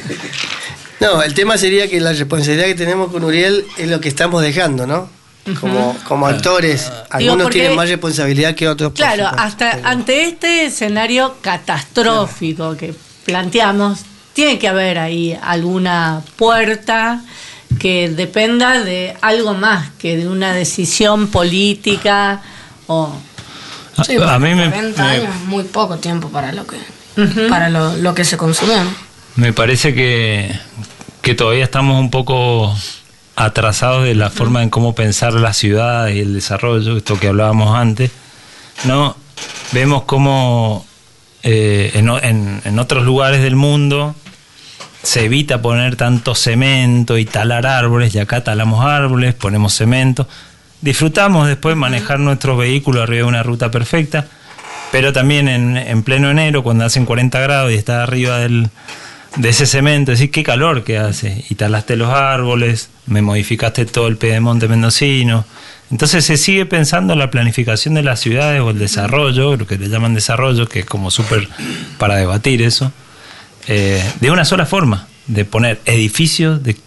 No, el tema sería que la responsabilidad que tenemos con Uriel es lo que estamos dejando, ¿no? Como, como actores, algunos porque- tienen más responsabilidad que otros. por Claro, supuesto, hasta pero- ante este escenario catastrófico que planteamos, tiene que haber ahí alguna puerta que dependa de algo más que de una decisión política o... Sí, a, a mí me, cuarenta me- años es muy poco tiempo para lo que para lo, lo que se consumió, ¿no? me parece que, que todavía estamos un poco atrasados de la forma en cómo pensar la ciudad y el desarrollo, esto que hablábamos antes, ¿no? Vemos cómo eh, en, o- en- en otros lugares del mundo se evita poner tanto cemento y talar árboles, y acá talamos árboles, ponemos cemento, disfrutamos después manejar nuestro vehículo arriba de una ruta perfecta, pero también en, en pleno enero, cuando hacen cuarenta grados y está arriba del, de ese cemento, decís qué calor que hace, y talaste los árboles, me modificaste todo el pedemonte mendocino. Entonces se sigue pensando en la planificación de las ciudades o el desarrollo, lo que le llaman desarrollo, que es como súper para debatir eso, eh, de una sola forma, de poner edificios, de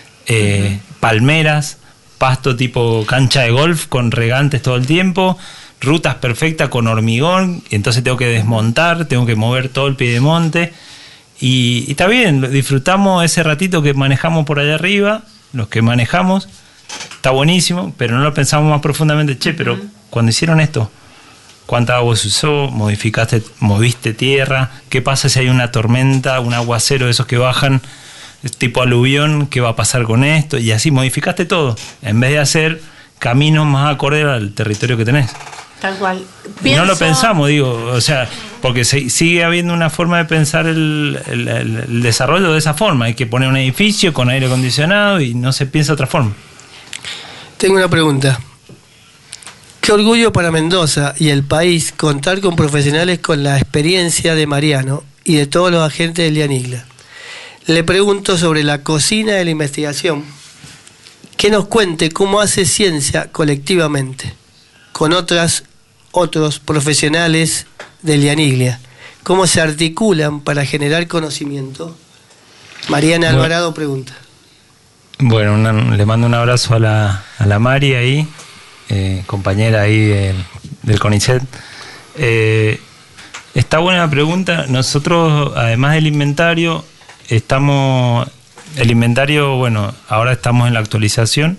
eh, palmeras, pasto tipo cancha de golf con regantes todo el tiempo, rutas perfectas con hormigón, y entonces tengo que desmontar, tengo que mover todo el piedemonte, y, y está bien, lo- disfrutamos ese ratito que manejamos por allá arriba, los que manejamos, está buenísimo, pero no lo pensamos más profundamente, che, pero cuando hicieron esto, ¿cuánta agua se usó? ¿Modificaste, moviste tierra? ¿Qué pasa si hay una tormenta, un aguacero de esos que bajan, tipo aluvión? ¿Qué va a pasar con esto? Y así modificaste todo, en vez de hacer caminos más acordes al territorio que tenés. Tal cual. Y no lo Pienso- pensamos, digo, o sea, porque se, sigue habiendo una forma de pensar el, el- el- el desarrollo de esa forma. Hay que poner un edificio con aire acondicionado y no se piensa de otra forma. Tengo una pregunta. Qué orgullo para Mendoza y el país contar con profesionales con la experiencia de Mariano y de todos los agentes del Lianiglia. Le pregunto sobre la cocina de la investigación. Que nos cuente cómo hace ciencia colectivamente con otras, otros profesionales del Lianiglia. Cómo se articulan para generar conocimiento. Mariana Bueno. Alvarado pregunta. Bueno, una- le mando un abrazo a la, a la Mari ahí, eh, compañera ahí del, del CONICET. Eh, está buena la pregunta. Nosotros, además del inventario, estamos... El inventario, bueno, ahora estamos en la actualización,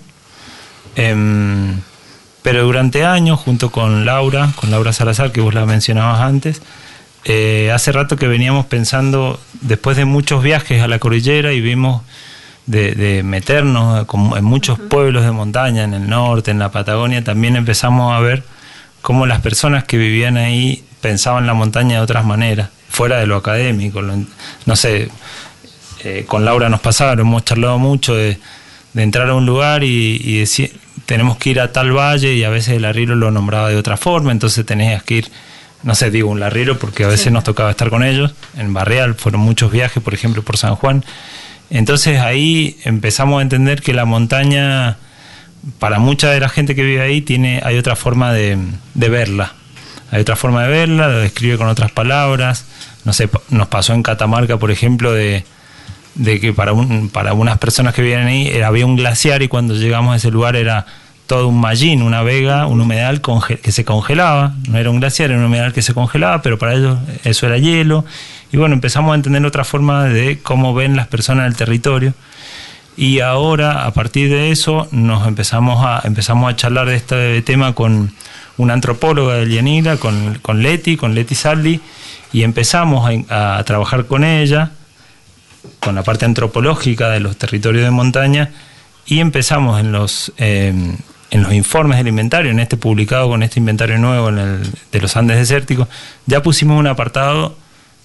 em, pero durante años, junto con Laura, con Laura Salazar, que vos la mencionabas antes, eh, hace rato que veníamos pensando, después de muchos viajes a la cordillera y vimos de, de meternos como en muchos pueblos de montaña, en el norte, en la Patagonia, también empezamos a ver cómo las personas que vivían ahí pensaban la montaña de otras maneras, fuera de lo académico, lo- no sé... Eh, con Laura nos pasaba, lo hemos charlado mucho de, de entrar a un lugar y, y decir, tenemos que ir a tal valle, y a veces el arriero lo nombraba de otra forma, entonces tenías que ir, no sé, digo un arriero porque a veces Sí. nos tocaba estar con ellos, en Barreal fueron muchos viajes, por ejemplo, por San Juan. Entonces ahí empezamos a entender que la montaña, para mucha de la gente que vive ahí, tiene, hay otra forma de, de verla. Hay otra forma de verla, lo describe con otras palabras. No sé, pa- nos pasó en Catamarca, por ejemplo, de, de que para, un, para unas personas que vivían ahí era, había un glaciar, y cuando llegamos a ese lugar era todo un mallín, una vega, un humedal conge- que se congelaba. No era un glaciar, era un humedal que se congelaba, pero para ellos eso era hielo. Y bueno, empezamos a entender otra forma de cómo ven las personas el territorio. Y ahora, a partir de eso, nos empezamos a, empezamos a charlar de este tema con una antropóloga de Lianiglia, con, con Leti, con Leti Saldi, y empezamos a, a trabajar con ella, con la parte antropológica de los territorios de montaña, y empezamos en los, eh, en los informes del inventario, en este publicado con este inventario nuevo en el, de los Andes desérticos, ya pusimos un apartado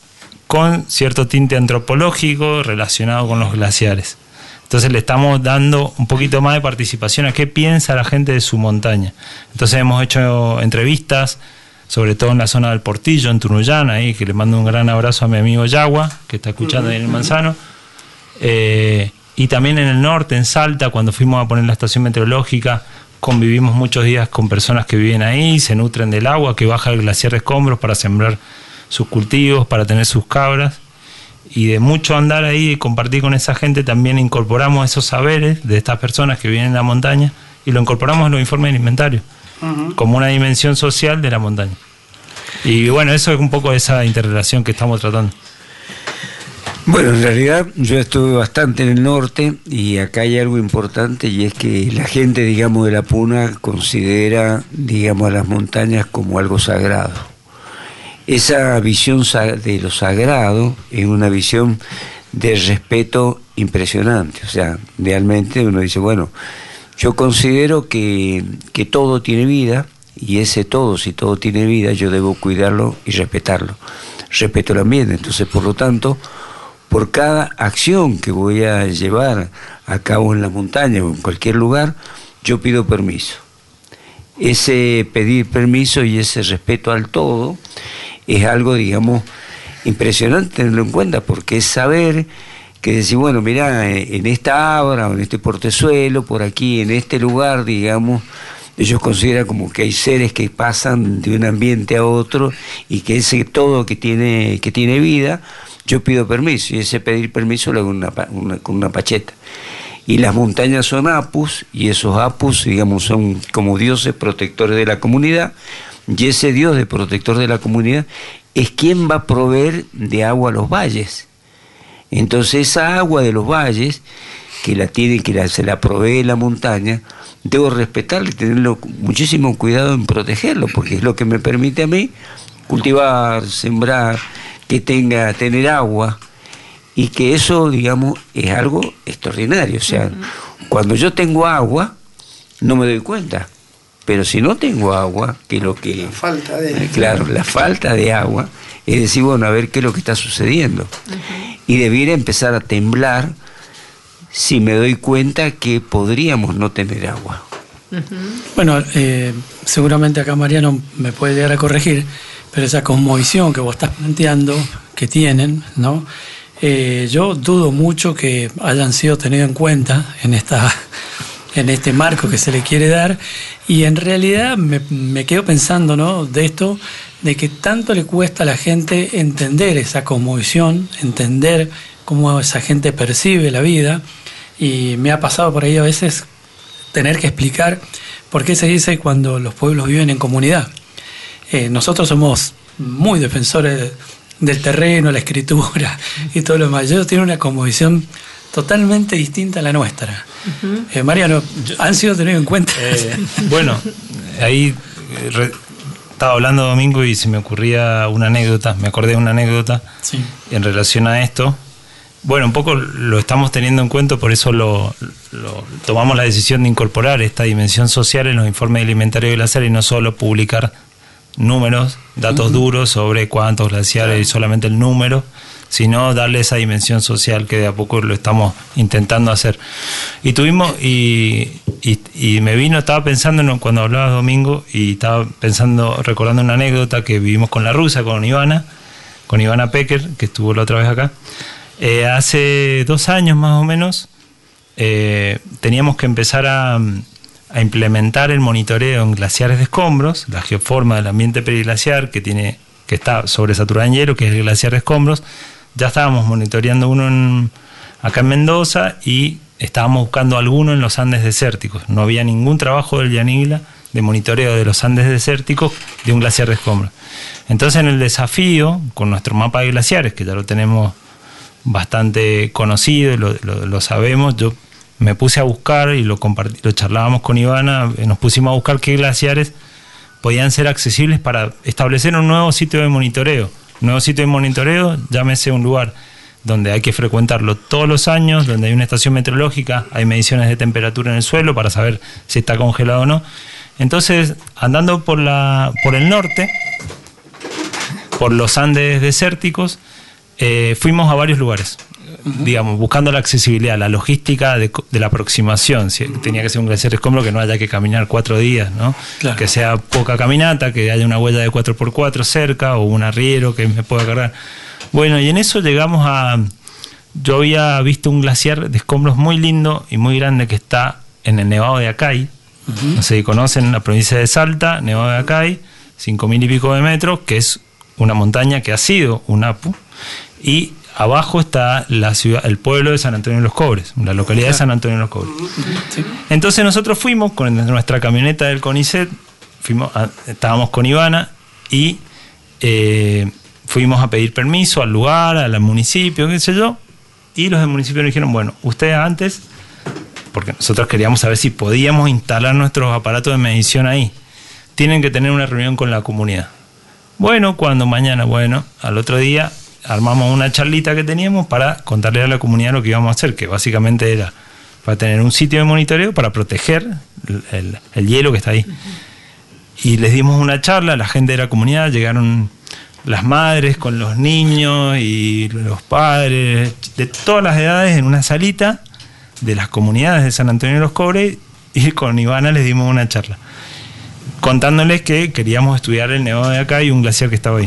con cierto tinte antropológico relacionado con los glaciares. Entonces le estamos dando un poquito más de participación a qué piensa la gente de su montaña. Entonces hemos hecho entrevistas, sobre todo en la zona del Portillo, en Tunuyán, ahí, que le mando un gran abrazo a mi amigo Yagua, que está escuchando ahí en el Manzano. Eh, y también en el norte, en Salta, cuando fuimos a poner la estación meteorológica, convivimos muchos días con personas que viven ahí, se nutren del agua que baja el glaciar de Escombros para sembrar sus cultivos, para tener sus cabras. Y de mucho andar ahí y compartir con esa gente, también incorporamos esos saberes de estas personas que viven en la montaña y lo incorporamos en los informes alimentarios, uh-huh. como una dimensión social de la montaña. Y bueno, eso es un poco esa interrelación que estamos tratando. Bueno, en realidad yo estuve bastante en el norte y acá hay algo importante, y es que la gente, digamos, de la Puna considera, digamos, a las montañas como algo sagrado. Esa visión de lo sagrado es una visión de respeto impresionante. O sea, realmente uno dice, bueno, yo considero que, que todo tiene vida, y ese todo, si todo tiene vida, yo debo cuidarlo y respetarlo. Respeto el ambiente. Entonces, por lo tanto, por cada acción que voy a llevar a cabo en la montaña o en cualquier lugar, yo pido permiso. Ese pedir permiso y ese respeto al todo es algo, digamos, impresionante tenerlo en cuenta, porque es saber que decir, bueno, mirá, en esta abra o en este portezuelo, por aquí, en este lugar, digamos, ellos consideran como que hay seres que pasan de un ambiente a otro y que ese todo que tiene, que tiene vida, yo pido permiso, y ese pedir permiso lo hago una, una, con una pacheta. Y las montañas son apus, y esos apus, digamos, son como dioses protectores de la comunidad, y ese Dios de protector de la comunidad es quien va a proveer de agua a los valles. Entonces esa agua de los valles, que la tiene, que la, se la provee la montaña, debo respetarla y tenerlo muchísimo cuidado en protegerlo, porque es lo que me permite a mí cultivar, sembrar, que tenga, tener agua, y que eso, digamos, es algo extraordinario. O sea, uh-huh. cuando yo tengo agua, no me doy cuenta. Pero si no tengo agua, que es lo que... La falta de... Claro, la falta de agua, es decir, bueno, a ver qué es lo que está sucediendo. Uh-huh. Y debiera empezar a temblar si me doy cuenta que podríamos no tener agua. Uh-huh. Bueno, eh, seguramente acá Mariano me puede llegar a corregir, pero esa cosmovisión que vos estás planteando, que tienen, ¿no? Eh, yo dudo mucho que hayan sido tenidos en cuenta en esta... en este marco que se le quiere dar, y en realidad me, me quedo pensando, ¿no?, de esto, de que tanto le cuesta a la gente entender esa cosmovisión, entender cómo esa gente percibe la vida, y me ha pasado por ahí a veces tener que explicar por qué se dice cuando los pueblos viven en comunidad. Eh, nosotros somos muy defensores del terreno, la escritura y todo lo demás. Ellos tienen una cosmovisión totalmente distinta a la nuestra. Uh-huh. eh, Mariano, ¿han sido tenidos en cuenta? Eh, bueno, ahí re, estaba hablando domingo y se me ocurría una anécdota, me acordé de una anécdota sí. en relación a esto. Bueno, un poco lo estamos teniendo en cuenta, por eso lo, lo tomamos la decisión de incorporar esta dimensión social en los informes alimentarios glaciares y no solo publicar números, datos uh-huh. duros sobre cuántos glaciares y solamente el número, sino darle esa dimensión social que de a poco lo estamos intentando hacer. Y tuvimos, y, y, y me vino, estaba pensando en, cuando hablabas domingo, y estaba pensando, recordando una anécdota que vivimos con la rusa, con Ivana, con Ivana Pecker, que estuvo la otra vez acá. Eh, hace dos años más o menos, eh, teníamos que empezar a, a implementar el monitoreo en glaciares de Escombros, la geoforma del ambiente periglaciar que tiene, que está sobresaturada en hielo, que es el glaciar de Escombros. Ya estábamos monitoreando uno en, acá en Mendoza, y estábamos buscando alguno en los Andes desérticos. No había ningún trabajo del Yanigla de monitoreo de los Andes desérticos de un glaciar de Escombros. Entonces, en el desafío, con nuestro mapa de glaciares, que ya lo tenemos bastante conocido, lo, lo, lo sabemos, yo me puse a buscar y lo, compartí, lo charlábamos con Ivana, nos pusimos a buscar qué glaciares podían ser accesibles para establecer un nuevo sitio de monitoreo. Nuevo sitio de monitoreo, llámese un lugar donde hay que frecuentarlo todos los años, donde hay una estación meteorológica, hay mediciones de temperatura en el suelo para saber si está congelado o no. Entonces, andando por la por el norte, por los Andes desérticos, eh, fuimos a varios lugares, uh-huh. digamos, buscando la accesibilidad, la logística de, de la aproximación. Si tenía que ser un glaciar escombro que no haya que caminar cuatro días, ¿no? Claro. Que sea poca caminata, que haya una huella de cuatro por cuatro cerca, o un arriero que me pueda cargar. Bueno, y en eso llegamos a... Yo había visto un glaciar de escombros muy lindo y muy grande que está en el Nevado de Acay, Uh-huh. No sé si conocen la provincia de Salta, Nevado de Acay, cinco mil y pico de metros, que es una montaña que ha sido un apu, y abajo está la ciudad, el pueblo de San Antonio de los Cobres, la localidad de San Antonio de los Cobres. Sí. Entonces nosotros fuimos con nuestra camioneta del CONICET, fuimos a, estábamos con Ivana y eh, fuimos a pedir permiso al lugar, al municipio, qué sé yo, y los del municipio nos dijeron, bueno, ustedes antes, porque nosotros queríamos saber si podíamos instalar nuestros aparatos de medición ahí, tienen que tener una reunión con la comunidad. Bueno, cuando mañana, bueno, al otro día armamos una charlita que teníamos para contarle a la comunidad lo que íbamos a hacer, que básicamente era para tener un sitio de monitoreo para proteger el, el, el hielo que está ahí. Y les dimos una charla a la gente de la comunidad, llegaron las madres con los niños y los padres de todas las edades en una salita de las comunidades de San Antonio de los Cobres, y con Ivana les dimos una charla contándoles que queríamos estudiar el Nevado de Acá y un glaciar que estaba ahí.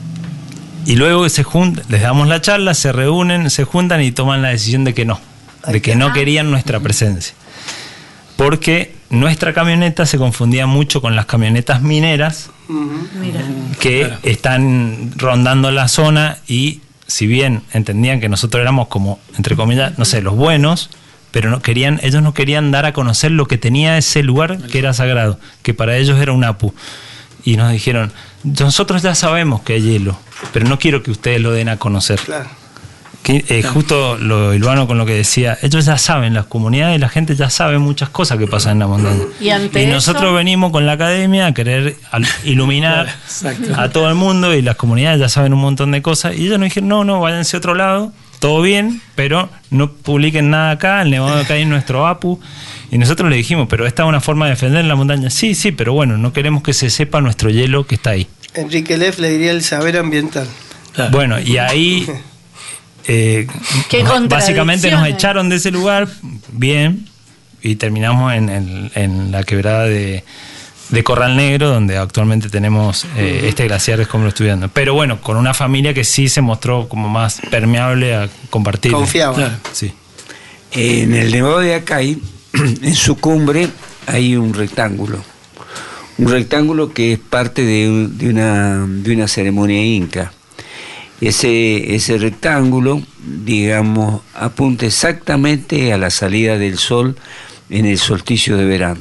Y luego se juntan, les damos la charla, se reúnen, se juntan y toman la decisión de que no, de que no querían nuestra presencia. Porque nuestra camioneta se confundía mucho con las camionetas mineras que claro. están rondando la zona, y si bien entendían que nosotros éramos como, entre comillas, no sé, los buenos, pero no querían, ellos no querían dar a conocer lo que tenía ese lugar que era sagrado, que para ellos era un apu. Y nos dijeron, nosotros ya sabemos que hay hielo, pero no quiero que ustedes lo den a conocer. Claro. Que, eh, claro. Justo lo Ilvano con lo que decía, ellos ya saben, las comunidades, la gente ya sabe muchas cosas que pasan en la montaña. Y, ante y nosotros eso... venimos con la academia a querer iluminar claro, a todo el mundo, y las comunidades ya saben un montón de cosas, y ellos nos dijeron, no, no, váyanse a otro lado, todo bien, pero no publiquen nada acá, el Nevado de Acá es nuestro apu. Y nosotros le dijimos, pero esta es una forma de defender la montaña. Sí, sí, pero bueno, no queremos que se sepa nuestro hielo que está ahí. Enrique Leff le diría el saber ambiental. Claro. Bueno, y ahí eh, básicamente nos echaron de ese lugar, bien, y terminamos en, en, en la quebrada de, de Corral Negro, donde actualmente tenemos eh, este glaciar, es como lo estoy viendo. Pero bueno, con una familia que sí se mostró como más permeable a compartir. Confiaba. Claro. Sí. En el Nevado de Acay, en su cumbre, hay un rectángulo. Un rectángulo que es parte de, de, una, de una ceremonia inca. Ese, ese rectángulo, digamos, apunta exactamente a la salida del sol en el solsticio de verano.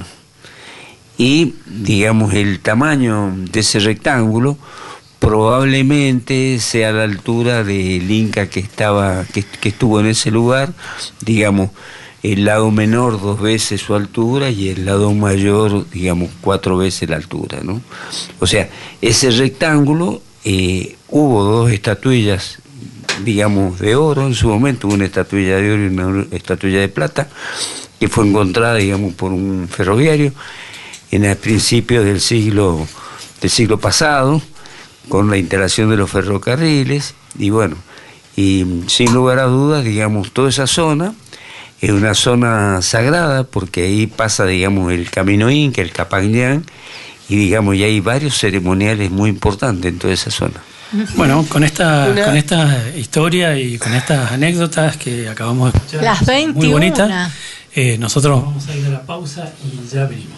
Y, digamos, el tamaño de ese rectángulo probablemente sea a la altura del Inca que estaba, que, que estuvo en ese lugar, digamos, el lado menor dos veces su altura y el lado mayor, digamos, cuatro veces la altura, ¿no? O sea, ese rectángulo, eh, hubo dos estatuillas, digamos, de oro en su momento, una estatuilla de oro y una estatuilla de plata, que fue encontrada, digamos, por un ferroviario en el principio del siglo, del siglo pasado, con la instalación de los ferrocarriles, y bueno, y sin lugar a dudas, digamos, toda esa zona es una zona sagrada, porque ahí pasa, digamos, el camino inca, el Capañán, y digamos, y hay varios ceremoniales muy importantes en toda esa zona. Bueno, con esta, una... con esta historia y con estas anécdotas que acabamos de escuchar, las veintiuna, muy bonitas, eh, nosotros vamos a ir a la pausa y ya venimos.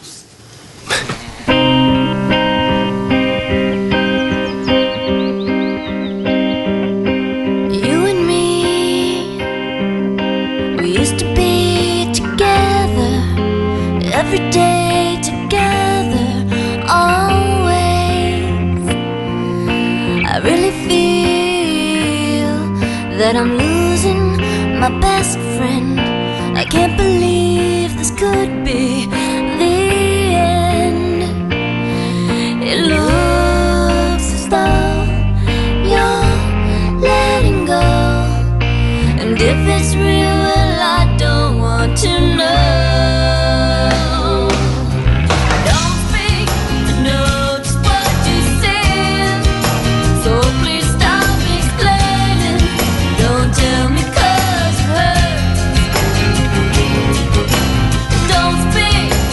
Every day together, always. I really feel that I'm losing my best friend. I can't believe this could be the end. It looks as though you're letting go, and if it's real, well, I don't want to know. Tell me 'cause it hurts. Don't speak.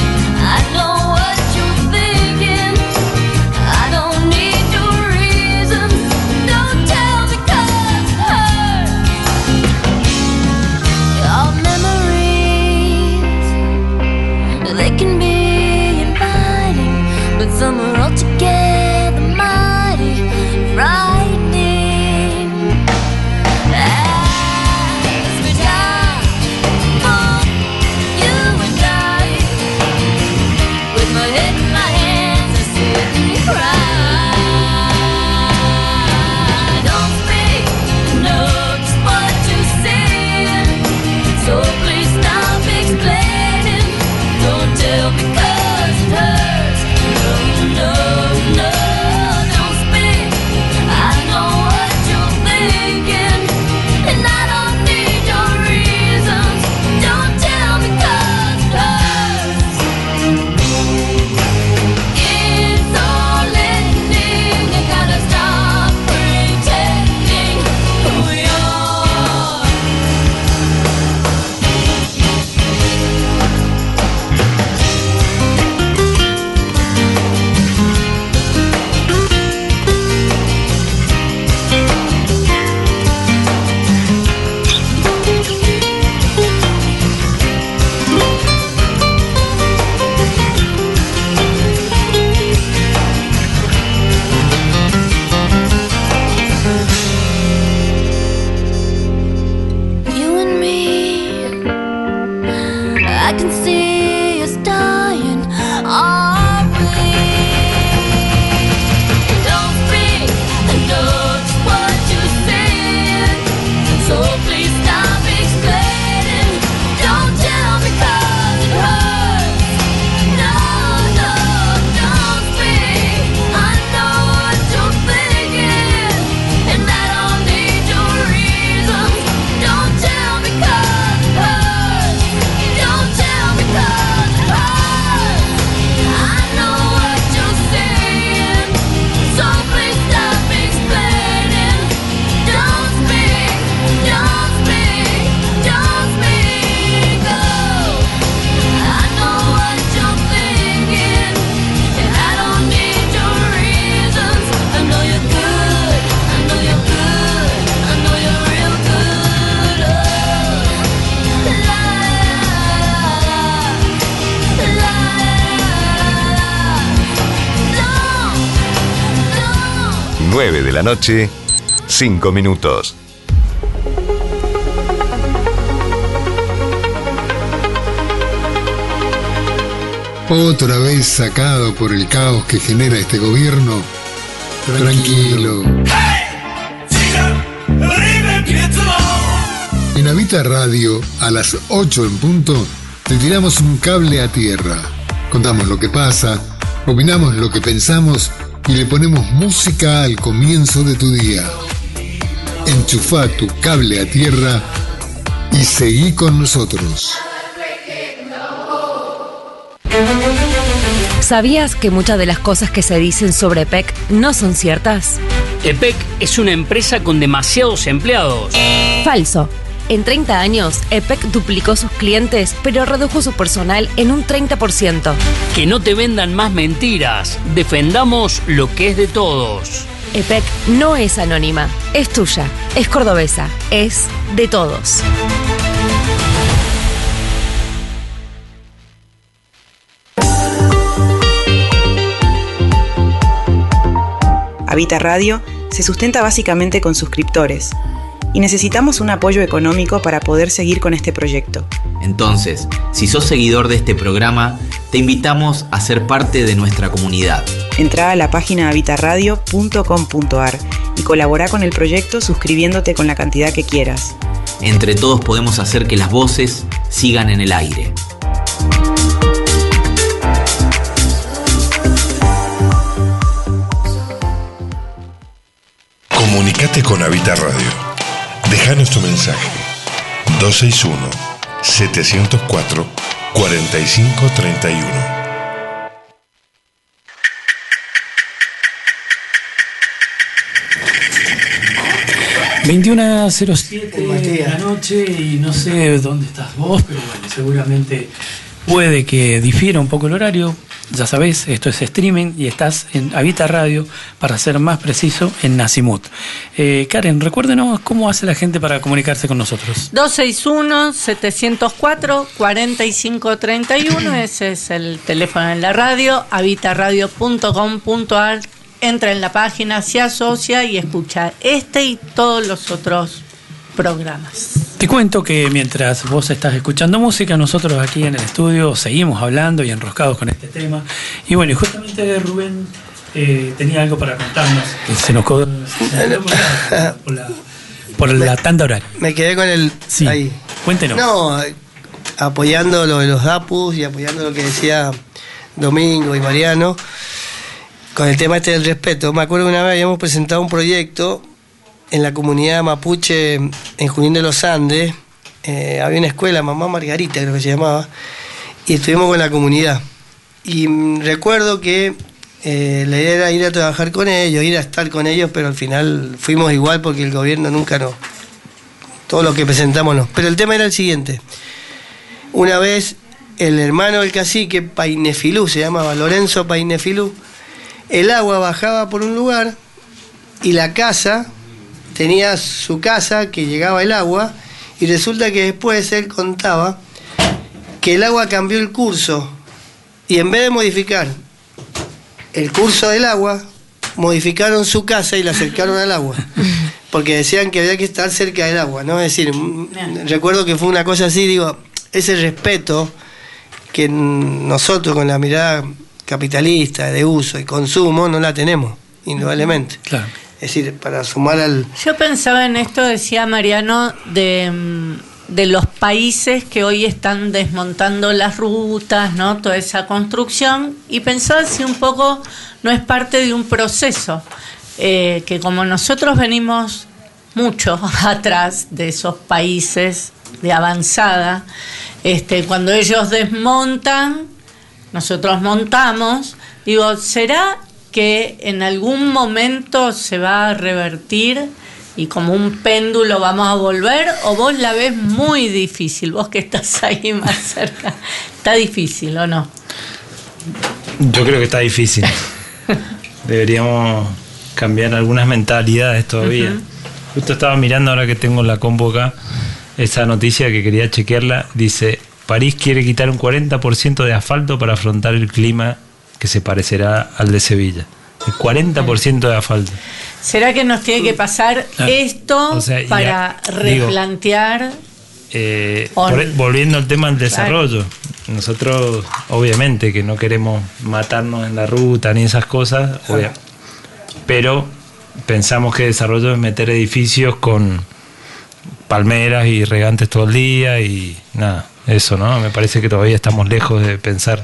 nueve de la noche, cinco minutos. Otra vez sacado por el caos que genera este gobierno. Tranquilo. En Habita Radio, a las ocho en punto, te tiramos un cable a tierra. Contamos lo que pasa, opinamos lo que pensamos y le ponemos música al comienzo de tu día. Enchufá tu cable a tierra y seguí con nosotros. ¿Sabías que muchas de las cosas que se dicen sobre E P E C no son ciertas? E P E C es una empresa con demasiados empleados. Falso. En treinta años, E P E C duplicó sus clientes, pero redujo su personal en un treinta por ciento. Que no te vendan más mentiras. Defendamos lo que es de todos. E P E C no es anónima, es tuya, es cordobesa, es de todos. Habita Radio se sustenta básicamente con suscriptores y necesitamos un apoyo económico para poder seguir con este proyecto. Entonces, si sos seguidor de este programa, te invitamos a ser parte de nuestra comunidad. Entrá a la página habita radio punto com punto a r y colabora con el proyecto suscribiéndote con la cantidad que quieras. Entre todos podemos hacer que las voces sigan en el aire. Comunicate con Habita Radio. Déjanos tu mensaje. dos seis uno, siete cero cuatro, cuatro cinco tres uno. veintiuno cero siete de la noche y no sé dónde estás vos, pero bueno, seguramente puede que difiera un poco el horario. Ya sabés, esto es streaming y estás en Habita Radio, para ser más preciso, en Nazimut. Eh, Karen, recuérdenos cómo hace la gente para comunicarse con nosotros. dos seis uno, siete cero cuatro, cuatro cinco tres uno, ese es el teléfono en la radio, habita radio punto com punto a r. Entra en la página, se asocia y escucha este y todos los otros programas. Te cuento que mientras vos estás escuchando música, nosotros aquí en el estudio seguimos hablando y enroscados con este tema. Y bueno, y justamente Rubén eh, tenía algo para contarnos. Que se nos quedó por la, por la me, tanda horaria. Me quedé con el... Sí, ahí. Cuéntenos. No, apoyando lo de los D A P U S y apoyando lo que decía Domingo y Mariano, con el tema este del respeto. Me acuerdo que una vez habíamos presentado un proyecto en la comunidad mapuche en Junín de los Andes. Eh, había una escuela, Mamá Margarita creo que se llamaba, y estuvimos con la comunidad. Y mm, recuerdo que eh, la idea era ir a trabajar con ellos, ir a estar con ellos, pero al final fuimos igual porque el gobierno nunca nos... Todo lo que presentamos no. Pero el tema era el siguiente. Una vez el hermano del cacique, Painefilú, se llamaba Lorenzo Painefilú, el agua bajaba por un lugar y la casa... tenía su casa que llegaba el agua y resulta que después él contaba que el agua cambió el curso y en vez de modificar el curso del agua, modificaron su casa y la acercaron al agua porque decían que había que estar cerca del agua, ¿no? Es decir, recuerdo que fue una cosa así, digo, ese respeto que nosotros con la mirada capitalista de uso y consumo no la tenemos, indudablemente. Claro. Es decir, para sumar al... Yo pensaba en esto, decía Mariano, de, de los países que hoy están desmontando las rutas, ¿no? Toda esa construcción, y pensaba si un poco no es parte de un proceso, eh, que como nosotros venimos mucho atrás de esos países de avanzada, este, cuando ellos desmontan, nosotros montamos, digo, ¿será que en algún momento se va a revertir y como un péndulo vamos a volver, o vos la ves muy difícil, vos que estás ahí más cerca? ¿Está difícil o no? Yo creo que está difícil. Deberíamos cambiar algunas mentalidades todavía. Uh-huh. Justo estaba mirando ahora que tengo la combo acá, esa noticia que quería chequearla, dice: París quiere quitar un cuarenta por ciento de asfalto para afrontar el clima que se parecerá al de Sevilla. El cuarenta por ciento de asfalto. ¿Será que nos tiene que pasar Claro. esto O sea, y para a- digo, replantear? Eh, On. por- volviendo al tema del Claro. desarrollo, nosotros obviamente que no queremos matarnos en la ruta ni esas cosas, obvia- pero pensamos que desarrollo es meter edificios con palmeras y regantes todo el día y nada, eso, ¿no? Me parece que todavía estamos lejos de pensar.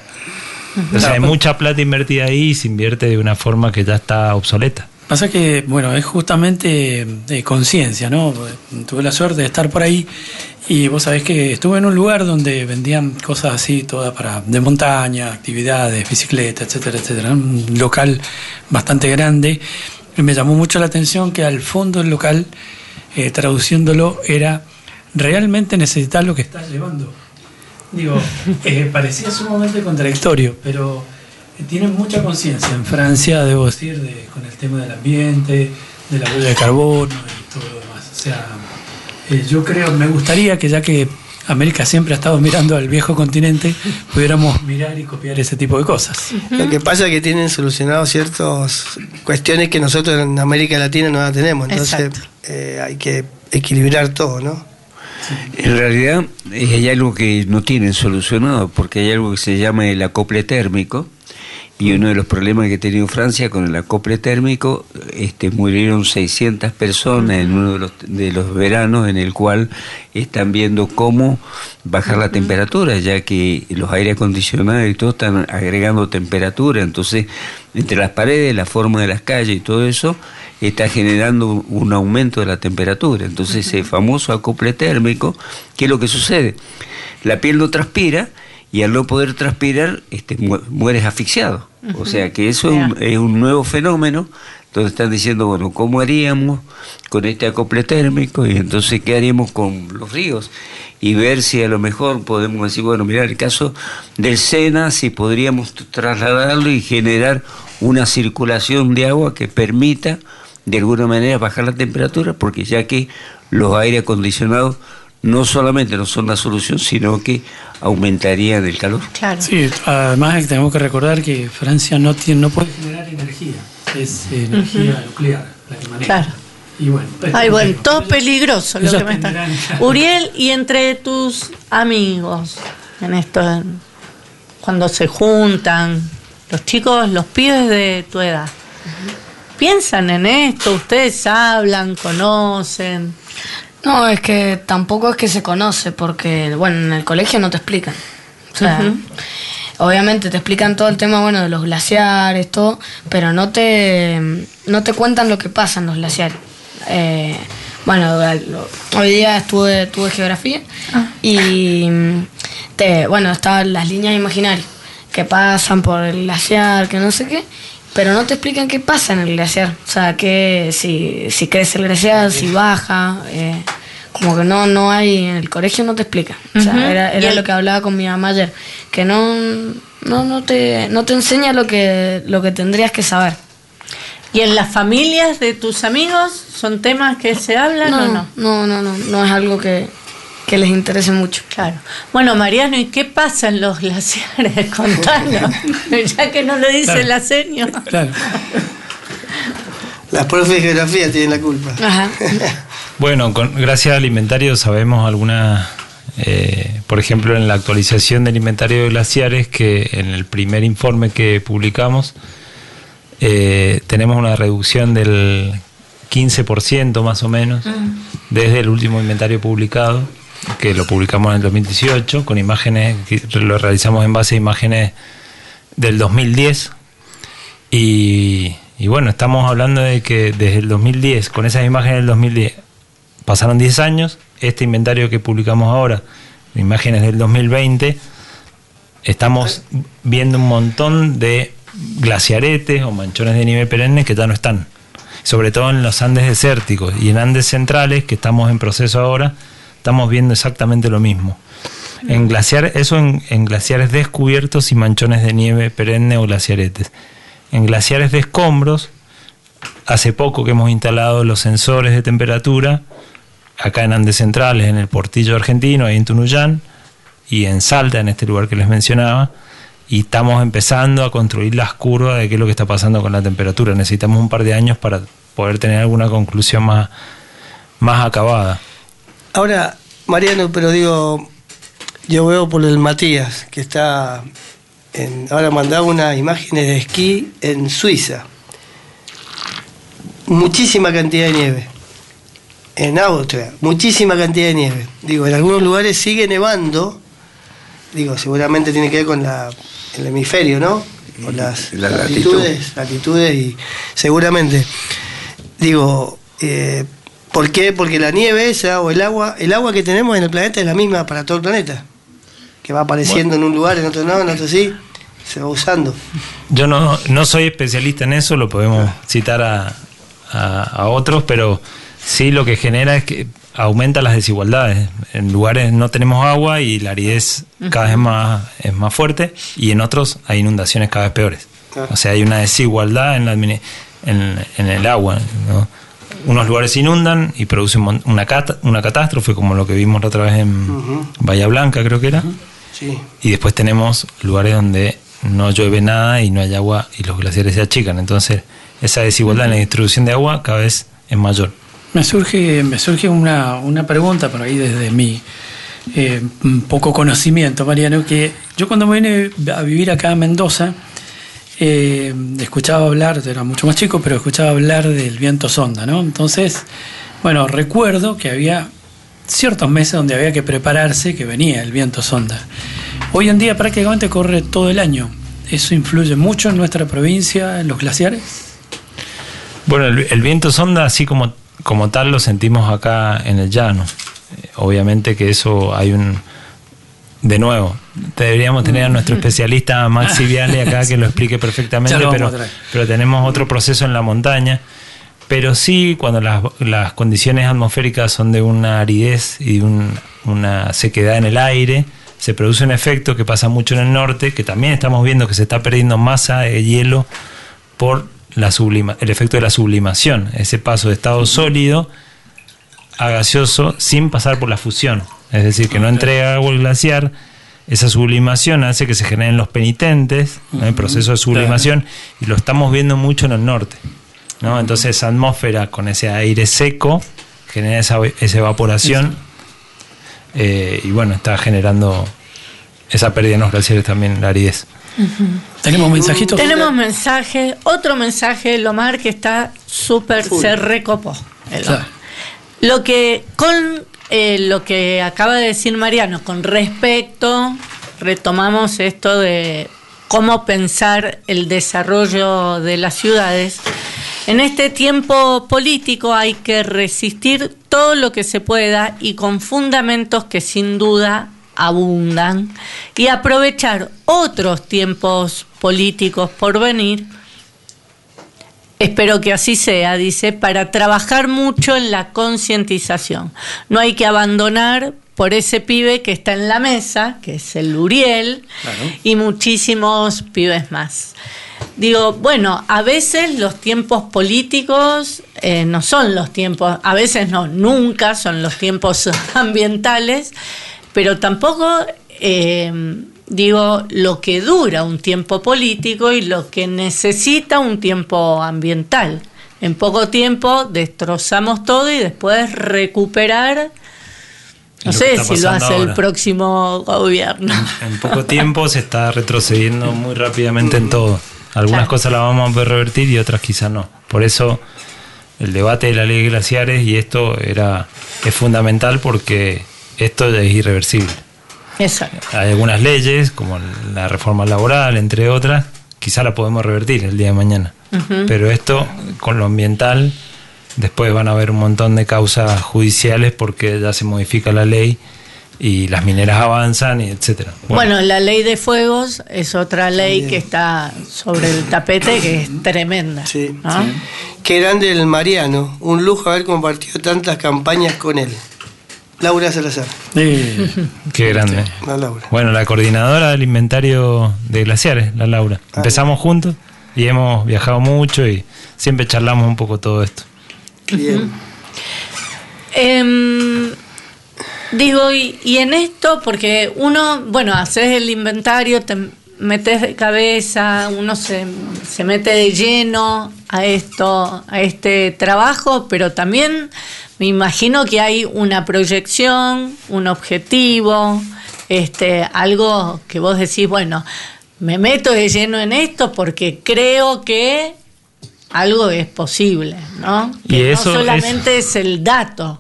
O sea, hay mucha plata invertida ahí y se invierte de una forma que ya está obsoleta. Pasa que, bueno, es justamente de conciencia, ¿no? Tuve la suerte de estar por ahí y vos sabés que estuve en un lugar donde vendían cosas así, todas para de montaña, actividades, bicicletas, etcétera, etcétera. Un local bastante grande. Y me llamó mucho la atención que al fondo del local, eh, traduciéndolo, era realmente necesitar lo que estás llevando. Digo, eh, parecía sumamente contradictorio, pero tienen mucha conciencia en Francia, debo decir, de, con el tema del ambiente, de la huella de carbono y todo lo demás. O sea, eh, yo creo, me gustaría que ya que América siempre ha estado mirando al viejo continente, pudiéramos mirar y copiar ese tipo de cosas. Lo que pasa es que tienen solucionado ciertas cuestiones que nosotros en América Latina no la tenemos, entonces eh, hay que equilibrar todo, ¿no? En realidad eh, hay algo que no tienen solucionado, porque hay algo que se llama el acople térmico, y uno de los problemas que ha tenido Francia con el acople térmico, este, murieron seiscientas personas en uno de los, de los veranos en el cual están viendo cómo bajar la temperatura, ya que los aire acondicionados y todo están agregando temperatura, entonces entre las paredes, la forma de las calles y todo eso está generando un aumento de la temperatura. Entonces ese famoso acople térmico, ¿qué es lo que sucede? La piel no transpira y al no poder transpirar este, mu mueres asfixiado. O sea que eso es un, es un nuevo fenómeno. Entonces están diciendo, bueno, ¿cómo haríamos con este acople térmico? Y entonces, ¿qué haríamos con los ríos? Y ver si a lo mejor podemos decir, bueno, mira, el caso del Sena, si podríamos trasladarlo y generar una circulación de agua que permita de alguna manera bajar la temperatura, porque ya que los aire acondicionados no solamente no son la solución, sino que aumentarían el calor. Claro. Sí, además tenemos que recordar que Francia no tiene, no puede generar energía, es energía Ujú. nuclear la que maneja. Claro. Y bueno, pues, Ay, bueno, todo peligroso lo ellos que me está. tendrán, claro. Uriel, y entre tus amigos, en esto, en- cuando se juntan, los chicos, los pibes de tu edad, ¿piensan en esto? ¿Ustedes hablan, conocen? No, es que tampoco es que se conoce, porque, bueno, en el colegio no te explican. O sea, Ujú. obviamente te explican todo el tema, bueno, de los glaciares, todo, pero no te, no te cuentan lo que pasa en los glaciares. Eh, bueno, hoy día estuve, tuve geografía y, te, bueno, estaban las líneas imaginarias que pasan por el glaciar, que no sé qué, pero no te explican qué pasa en el glaciar. O sea, que si, si crece el glaciar, si baja, eh, como que no, no hay, en el colegio no te explican. O sea, Ujú. era, Y era el- lo que hablaba con mi mamá ayer, que no, no, no te, no te enseña lo que, lo que tendrías que saber. ¿Y en las familias de tus amigos son temas que se hablan o no? No, no, no, no es algo que, que les interese mucho. Claro. Bueno, Mariano, ¿y qué pasa en los glaciares? Contanos, ya que no lo dice Claro. la seño. Claro. Las profes de geografía tienen la culpa. Ajá. Bueno, con, gracias al inventario sabemos algunas, eh, por ejemplo, en la actualización del inventario de glaciares, que en el primer informe que publicamos eh, tenemos una reducción del quince por ciento más o menos desde el último inventario publicado, que lo publicamos en el dos mil dieciocho, con imágenes, que lo realizamos en base a imágenes del dos mil diez. Y, y bueno, estamos hablando de que desde el dos mil diez, con esas imágenes del dos mil diez, pasaron diez años. Este inventario que publicamos ahora, imágenes del dos mil veinte, estamos viendo un montón de glaciaretes o manchones de nieve perenne que ya no están, sobre todo en los Andes desérticos y en Andes centrales, que estamos en proceso ahora, estamos viendo exactamente lo mismo. En glaciares, eso en, en glaciares descubiertos y manchones de nieve perenne o glaciaretes. En glaciares de escombros, hace poco que hemos instalado los sensores de temperatura, acá en Andes Centrales, en el Portillo argentino, ahí en Tunuyán, y en Salta, en este lugar que les mencionaba, y estamos empezando a construir las curvas de qué es lo que está pasando con la temperatura. Necesitamos un par de años para poder tener alguna conclusión más, más acabada. Ahora, Mariano, pero digo, yo veo por el Matías, que está, en, ahora mandaba unas imágenes de esquí en Suiza. Muchísima cantidad de nieve. En Austria, muchísima cantidad de nieve. Digo, en algunos lugares sigue nevando. Digo, seguramente tiene que ver con la, el hemisferio, ¿no? Con las la latitudes, latitud. latitudes y seguramente. Digo, eh, ¿por qué? Porque la nieve esa o el agua, el agua que tenemos en el planeta es la misma para todo el planeta. Que va apareciendo bueno. en un lugar, en otro no, en otro sí, se va usando. Yo no, no soy especialista en eso, lo podemos citar a, a, a otros, pero sí lo que genera es que aumenta las desigualdades. En lugares no tenemos agua y la aridez cada vez más, es más fuerte, y en otros hay inundaciones cada vez peores. O sea, hay una desigualdad en, la, en, en el agua, ¿no? Unos lugares se inundan y producen una, cat, una catástrofe, como lo que vimos la otra vez en uh-huh. Bahía Blanca, creo que era. Uh-huh. Sí. Y después tenemos lugares donde no llueve nada y no hay agua y los glaciares se achican. Entonces, esa desigualdad uh-huh. en la distribución de agua cada vez es mayor. Me surge, me surge una, una pregunta por ahí desde mi eh, poco conocimiento, Mariano, que yo cuando me vine a vivir acá a Mendoza, eh, escuchaba hablar, era mucho más chico, pero escuchaba hablar del viento sonda, ¿no? Entonces, bueno, recuerdo que había ciertos meses donde había que prepararse, que venía el viento sonda. Hoy en día prácticamente corre todo el año. ¿Eso influye mucho en nuestra provincia, en los glaciares? Bueno, el, el viento sonda, así como como tal lo sentimos acá en el llano. Eh, obviamente que eso hay un... De nuevo, deberíamos tener a nuestro especialista Maxi Viale acá que lo explique perfectamente, pero, pero tenemos otro proceso en la montaña. Pero sí, cuando las, las condiciones atmosféricas son de una aridez y un, una sequedad en el aire, se produce un efecto que pasa mucho en el norte, que también estamos viendo que se está perdiendo masa de hielo por la sublima, el efecto de la sublimación, ese paso de estado sólido a gaseoso sin pasar por la fusión, es decir, que no entrega agua al glaciar. Esa sublimación hace que se generen los penitentes, ¿no? El proceso de sublimación, y lo estamos viendo mucho en el norte, ¿no? Entonces esa atmósfera con ese aire seco genera esa, esa evaporación, eh, y bueno, está generando esa pérdida en los glaciares también, la aridez. Uh-huh. ¿Tenemos mensajitos? Tenemos mensaje, otro mensaje, Lomar, que está súper, se recopó. Claro. Lo que, con eh, lo que acaba de decir Mariano, con respecto, retomamos esto de cómo pensar el desarrollo de las ciudades. En este tiempo político hay que resistir todo lo que se pueda y con fundamentos que sin duda abundan, y aprovechar otros tiempos políticos por venir, espero que así sea, dice, para trabajar mucho en la concientización. No hay que abandonar por ese pibe que está en la mesa, que es el Uriel, claro, y muchísimos pibes más. Digo, bueno, a veces los tiempos políticos eh, no son los tiempos, a veces no, nunca son los tiempos ambientales, pero tampoco, eh, digo, lo que dura un tiempo político y lo que necesita un tiempo ambiental. En poco tiempo destrozamos todo y después recuperar, no sé si lo hace ahora el próximo gobierno. En, en poco tiempo se está retrocediendo muy rápidamente en todo. Algunas claro. cosas las vamos a poder revertir y otras quizás no. Por eso el debate de la ley de glaciares y esto era es fundamental, porque esto es irreversible. Exacto. Hay algunas leyes, como la reforma laboral, entre otras, quizá la podemos revertir el día de mañana. Uh-huh. Pero esto, con lo ambiental, después van a haber un montón de causas judiciales porque ya se modifica la ley y las mineras avanzan, y etcétera. Bueno. bueno, la ley de fuegos es otra ley sí. que está sobre el tapete, que es tremenda. Sí, ¿no? Sí. Qué grande el Mariano, un lujo haber compartido tantas campañas con él. Laura Salazar. Sí. Qué grande. La Laura. Bueno, la coordinadora del inventario de glaciares, la Laura. Ah, Empezamos bien. juntos y hemos viajado mucho y siempre charlamos un poco todo esto. Bien. Uh-huh. eh, digo, y, y en esto, porque uno, bueno, haces el inventario, te metes de cabeza, uno se, se mete de lleno a esto, a este trabajo, pero también me imagino que hay una proyección, un objetivo, este, algo que vos decís, bueno, me meto de lleno en esto porque creo que algo es posible, ¿no? Y Que eso no solamente es, es el dato.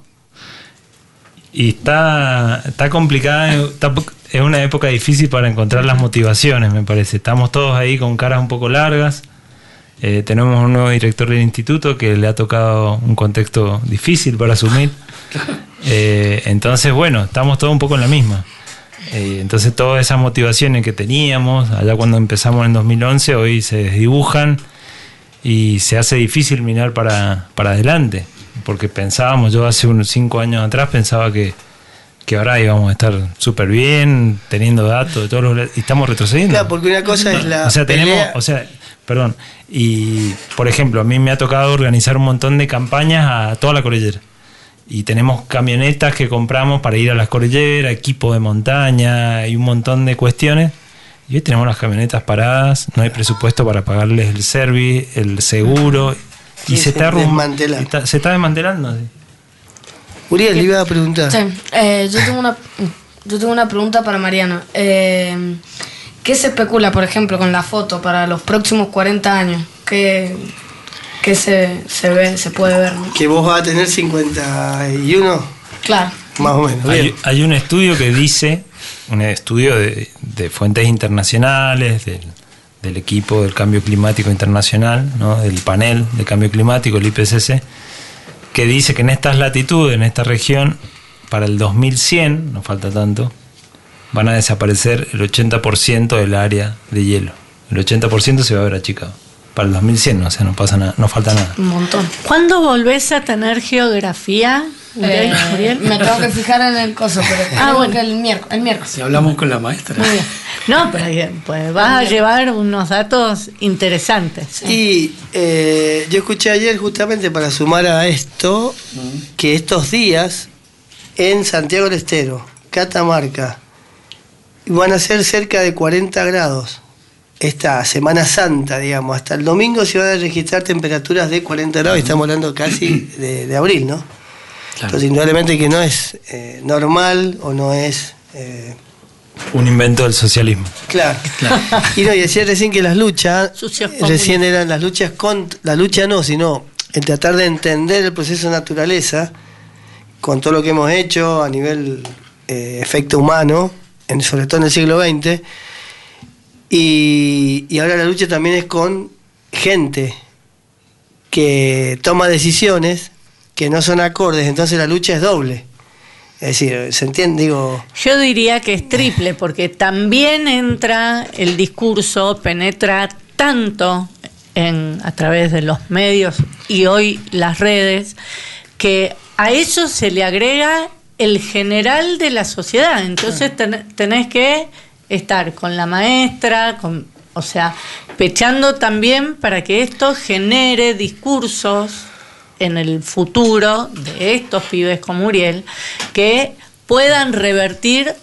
Y está, está complicada, está, es una época difícil para encontrar las motivaciones, me parece. Estamos todos ahí con caras un poco largas. Eh, tenemos un nuevo director del instituto que le ha tocado un contexto difícil para asumir. Eh, entonces, bueno, estamos todos un poco en la misma. Eh, entonces, todas esas motivaciones que teníamos allá cuando empezamos en dos mil once, hoy se desdibujan y se hace difícil mirar para, para adelante. Porque pensábamos, yo hace unos cinco años atrás pensaba que, que ahora íbamos a estar súper bien, teniendo datos de todos los... y estamos retrocediendo. Claro, porque una cosa es la o sea, pelea... tenemos, o sea, perdón, y por ejemplo, a mí me ha tocado organizar un montón de campañas a toda la cordillera. Y tenemos camionetas que compramos para ir a las cordilleras, equipo de montaña y un montón de cuestiones. Y hoy tenemos las camionetas paradas, no hay presupuesto para pagarles el service, el seguro... Y Sí, se, está desmantelando. está, se está desmantelando. Sí. Uriel, le iba a preguntar. Sí, eh, yo, tengo una, yo tengo una pregunta para Mariano. Eh, ¿Qué se especula, por ejemplo, con la foto para los próximos cuarenta años? ¿Qué, qué se, se ve, se puede ver? ¿No? Que vos vas a tener cincuenta y uno. Claro. Más o menos. Hay, Bien. hay un estudio que dice, un estudio de, de fuentes internacionales, del, del equipo del cambio climático internacional, ¿no? Del panel de cambio climático, el I P C C, que dice que en estas latitudes, en esta región, para el dos mil cien, no falta tanto, van a desaparecer el ochenta por ciento del área de hielo. El ochenta por ciento se va a ver achicado. Para el dos mil cien, o sea, no pasa nada, no falta nada. Un montón. ¿Cuándo volvés a tener geografía? Eh, Uriel? me tengo que fijar en el coso, pero Ah, creo bueno. que el miércoles. El miércoles. Si hablamos con la maestra. Muy bien. No, pero bien, pues vas a llevar unos datos interesantes. Y eh, yo escuché ayer, justamente para sumar a esto, que estos días en Santiago del Estero, Catamarca, van a ser cerca de cuarenta grados. Esta Semana Santa, digamos, hasta el domingo se van a registrar temperaturas de cuarenta grados, y estamos hablando casi de, de abril, ¿no? Claro. Entonces, indudablemente que no es eh, normal o no es... Eh, un invento del socialismo. Claro. claro. Y no, y decía recién que las luchas, recién eran las luchas contra, la lucha no, sino en tratar de entender el proceso de naturaleza con todo lo que hemos hecho a nivel eh, efecto humano, en, sobre todo en el siglo veinte, y, y ahora la lucha también es con gente que toma decisiones que no son acordes, entonces la lucha es doble. Es decir, ¿se entiende? Digo... Yo diría que es triple, porque también entra el discurso, penetra tanto en, a través de los medios y hoy las redes, que a eso se le agrega el general de la sociedad. Entonces ten, tenés que estar con la maestra, con, o sea, pechando también para que esto genere discursos en el futuro de estos pibes como Uriel, que puedan revertir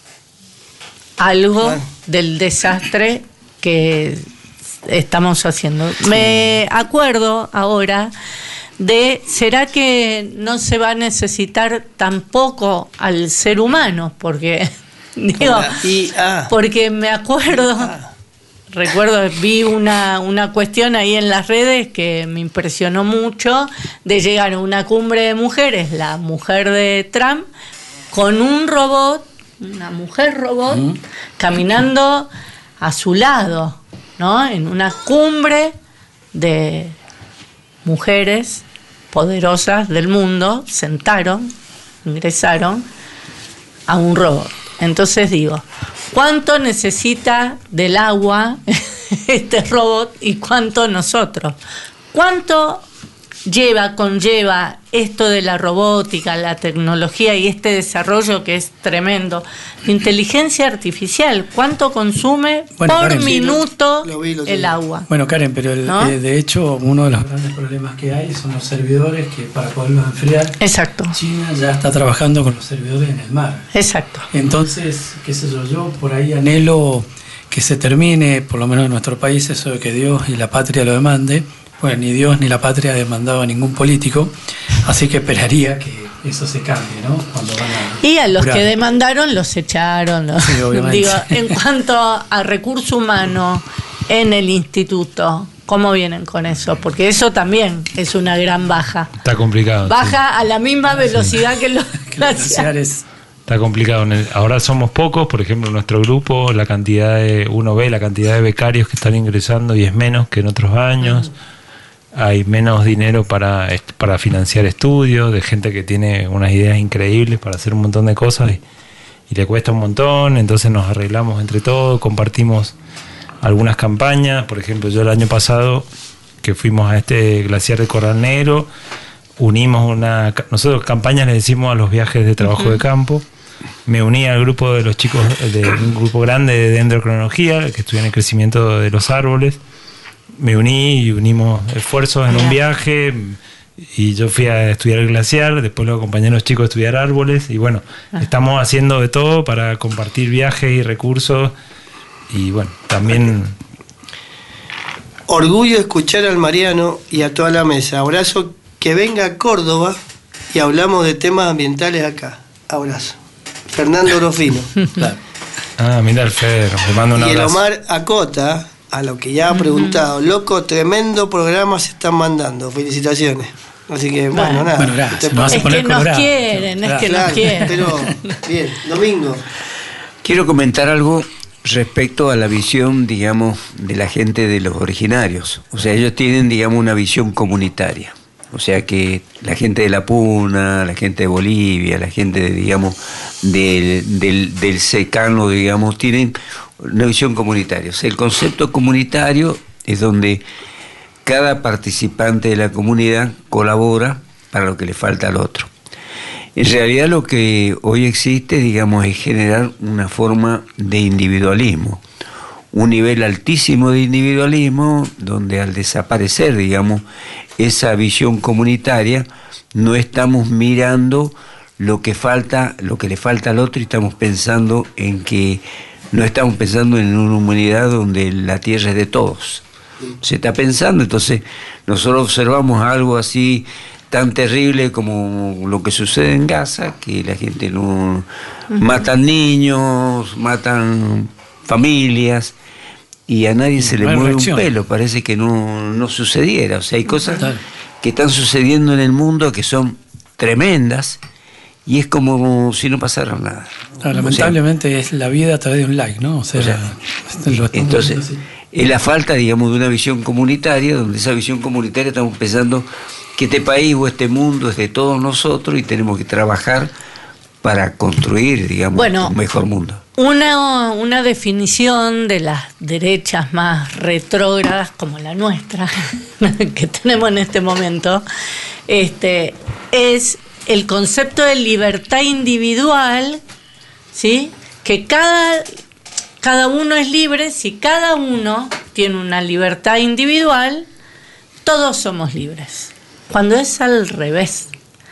algo bueno. del desastre que estamos haciendo. Sí. Me acuerdo ahora de, ¿será que no se va a necesitar tampoco al ser humano? Porque, digo, I A. porque me acuerdo... Recuerdo, vi una, una cuestión ahí en las redes que me impresionó mucho, de llegar a una cumbre de mujeres, la mujer de Trump, con un robot, una mujer robot, ¿Mm? caminando a su lado, ¿no? En una cumbre de mujeres poderosas del mundo, sentaron, ingresaron a un robot. Entonces digo, ¿cuánto necesita del agua este robot y cuánto nosotros? ¿Cuánto lleva, conlleva esto de la robótica, la tecnología y este desarrollo que es tremendo? Inteligencia artificial, ¿cuánto consume bueno, por Karen, minuto sí, lo, lo vi, lo el agua? Bueno, Karen, pero el, ¿no? eh, de hecho uno de los grandes problemas que hay son los servidores, que para poderlos enfriar, exacto. China ya está trabajando con los servidores en el mar. Exacto. Entonces, qué sé yo, yo por ahí anhelo que se termine, por lo menos en nuestro país, eso de que Dios y la patria lo demande, Bueno, ni Dios ni la patria ha demandado a ningún político, así que esperaría que eso se cambie, ¿no? Cuando van a y a los curar. que demandaron los echaron. Los, Sí, obviamente. digo, en cuanto a recurso humano en el instituto, ¿cómo vienen con eso? Porque eso también es una gran baja. Está complicado. Baja a la misma velocidad que los glaciares. glaciares. Está complicado. En el- Ahora somos pocos, por ejemplo, en nuestro grupo, la cantidad de, uno ve la cantidad de becarios que están ingresando y es menos que en otros años. Hay menos dinero para, est- para financiar estudios, de gente que tiene unas ideas increíbles para hacer un montón de cosas y, y le cuesta un montón, entonces nos arreglamos entre todos, compartimos algunas campañas. Por ejemplo, yo el año pasado, que fuimos a este glaciar de Corral Negro, unimos una... ca- Nosotros campañas le decimos a los viajes de trabajo Ujú. de campo. Me uní al grupo de los chicos, de un grupo grande de dendrocronología, que estudian el crecimiento de los árboles. Me uní y unimos esfuerzos en un viaje y yo fui a estudiar el glaciar, después lo acompañé a los chicos a estudiar árboles y bueno, estamos haciendo de todo para compartir viajes y recursos y bueno, también... Orgullo escuchar al Mariano y a toda la mesa. Abrazo, que venga a Córdoba y hablamos de temas ambientales acá. Abrazo. Fernando Orofino. Ah, mira el Fer, le mando un Y el abrazo. Omar acota a lo que ya ha preguntado. Loco, tremendo programa se están mandando. Felicitaciones. Así que, bueno, Bueno. nada. Bueno, gracias. ¿Qué te Nos hace Es pasa? que nos quieren, es que nos Claro, quieren. pero, bien, domingo. Quiero comentar algo respecto a la visión, digamos, de la gente de los originarios. O sea, ellos tienen, digamos, una visión comunitaria. O sea que la gente de La Puna, la gente de Bolivia, la gente, de, digamos, del, del, del secano, digamos, tienen una visión comunitaria. O sea, el concepto comunitario es donde cada participante de la comunidad colabora para lo que le falta al otro. En realidad lo que hoy existe, digamos, es generar una forma de individualismo, un nivel altísimo de individualismo, donde al desaparecer, digamos, esa visión comunitaria, no estamos mirando lo que falta, lo que le falta al otro, y estamos pensando en que no estamos pensando en una humanidad donde la tierra es de todos. Se está pensando, entonces nosotros observamos algo así tan terrible como lo que sucede en Gaza, que la gente no matan niños, matan familias y a nadie se le No hay mueve reacción. un pelo, parece que no, no sucediera. O sea, hay cosas que están sucediendo en el mundo que son tremendas y es como si no pasara nada. Claro, lamentablemente es la vida a través de un like, ¿no? O sea, O sea, lo estamos entonces, viendo así. es la falta, digamos, de una visión comunitaria, donde esa visión comunitaria estamos pensando que este país o este mundo es de todos nosotros y tenemos que trabajar para construir, digamos, Bueno, un mejor mundo. Una, una definición de las derechas más retrógradas, como la nuestra, que tenemos en este momento, este, es el concepto de libertad individual, ¿sí? Que cada, cada uno es libre. Si cada uno tiene una libertad individual, todos somos libres. Cuando es al revés,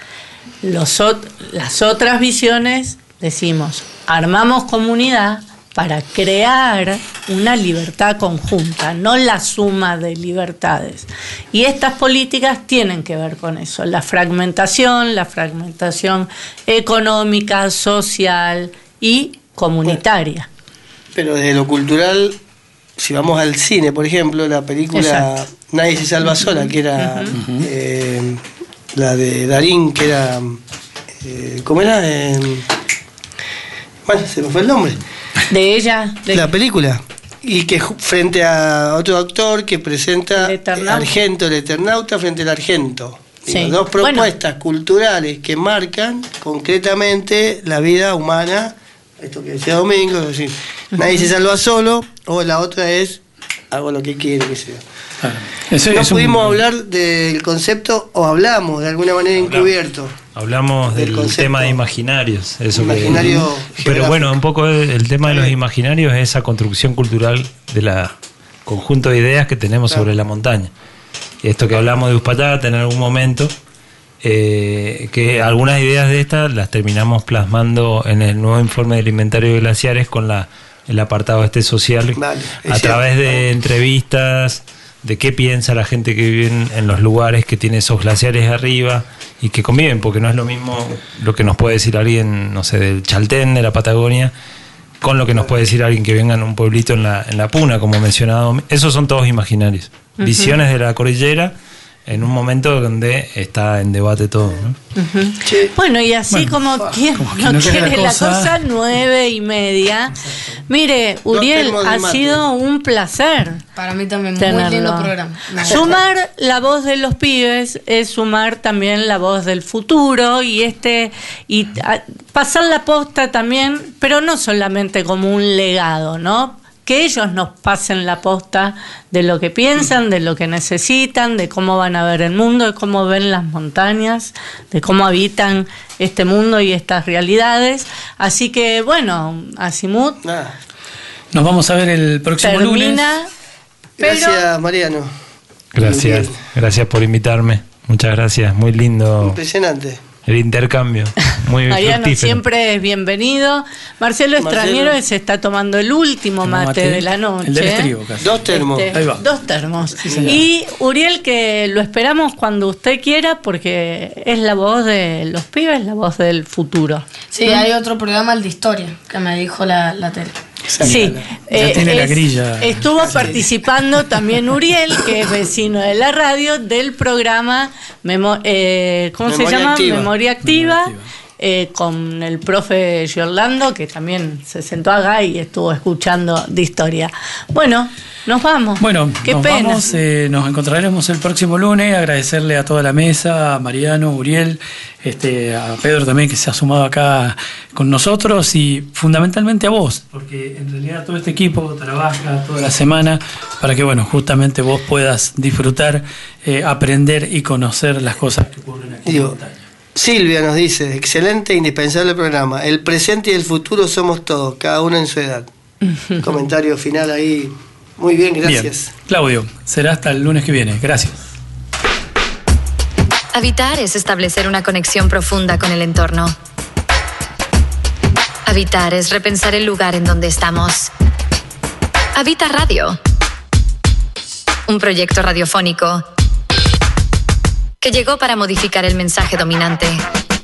los ot- las otras visiones decimos, armamos comunidad para crear una libertad conjunta, no la suma de libertades. Y estas políticas tienen que ver con eso, la fragmentación, la fragmentación económica, social y comunitaria. Pero desde lo cultural, si vamos al cine, por ejemplo, la película Exacto. Nadie se salva sola, que era Ujú. eh, la de Darín, que era... Eh, ¿Cómo era? Eh, bueno, se me fue el nombre. De ella, de La película. Y que ju- frente a otro actor que presenta eh, Argento, el Eternauta, frente al Argento. Digo, Sí. dos propuestas culturales que marcan concretamente la vida humana. Esto que decía Domingo, es decir, nadie se salva solo, o la otra es hago lo que quiero, que sea. Eso no es un- pudimos hablar del concepto, o hablamos de alguna manera encubierto. Hablamos Del del, concepto. tema de imaginarios. Eso que- Imaginario pero geográfico. bueno, un poco el, el tema de los imaginarios es esa construcción cultural de la conjunto de ideas que tenemos sobre la montaña. Y esto que hablamos de Uspallata en algún momento, eh, que algunas ideas de estas las terminamos plasmando en el nuevo informe del inventario de glaciares con la, el apartado este social, Vale, es a cierto. través de entrevistas, de qué piensa la gente que vive en, en los lugares que tiene esos glaciares arriba y que conviven, porque no es lo mismo lo que nos puede decir alguien, no sé, del Chaltén, de la Patagonia, con lo que nos puede decir alguien que venga en un pueblito en la, en la Puna, como mencionado. Esos son todos imaginarios. Uh-huh. Visiones de la cordillera en un momento donde está en debate todo, ¿no? Uh-huh. Sí. Bueno, y así bueno, como quien no, no quiere la cosa, la cosa nueve y media. Mire, Uriel, ha sido un placer. Para mí también, tenerlo. Muy lindo programa. No. Sumar la voz de los pibes es sumar también la voz del futuro y este y a, pasar la posta también, pero no solamente como un legado, ¿no? Que ellos nos pasen la posta de lo que piensan, de lo que necesitan, de cómo van a ver el mundo, de cómo ven las montañas, de cómo habitan este mundo y estas realidades. Así que, bueno, Azimut. Ah. Nos vamos a ver el próximo termina, lunes. Gracias, pero... Mariano. Gracias, gracias por invitarme. Muchas gracias, muy lindo. Impresionante. El intercambio, muy Mariano fructífero. Siempre es bienvenido. Marcelo Extrañero se está tomando el último mate, mate de la noche. El del estribo, casi. Dos termos. Este, Ahí va. Dos termos. Sí, y Uriel, que lo esperamos cuando usted quiera, porque es la voz de los pibes, la voz del futuro. Sí, ¿Mm? Hay otro programa, el de historia, que me dijo la, la tele. Sí, ya eh, tiene es, la grilla. Estuvo participando también Uriel, que es vecino de la radio, del programa Memo, eh, ¿cómo Memoria se llama? Activa. Memoria Activa, Memoria Activa. Eh, con el profe Giorlando, que también se sentó acá y estuvo escuchando de historia. Bueno, nos vamos. Bueno, qué nos pena. vamos, eh, nos encontraremos el próximo lunes. Agradecerle a toda la mesa, a Mariano, Uriel, este, a Pedro también, que se ha sumado acá con nosotros, y fundamentalmente a vos, porque en realidad todo este equipo trabaja toda la semana para que, bueno, justamente vos puedas disfrutar, eh, aprender y conocer las cosas que ocurren aquí en la montaña. Silvia nos dice, excelente e indispensable programa. El presente y el futuro somos todos, cada uno en su edad. Comentario final ahí. Muy bien, gracias. Bien. Claudio, será hasta el lunes que viene. Gracias. Habitar es establecer una conexión profunda con el entorno. Habitar es repensar el lugar en donde estamos. Habita Radio. Un proyecto radiofónico que llegó para modificar el mensaje dominante.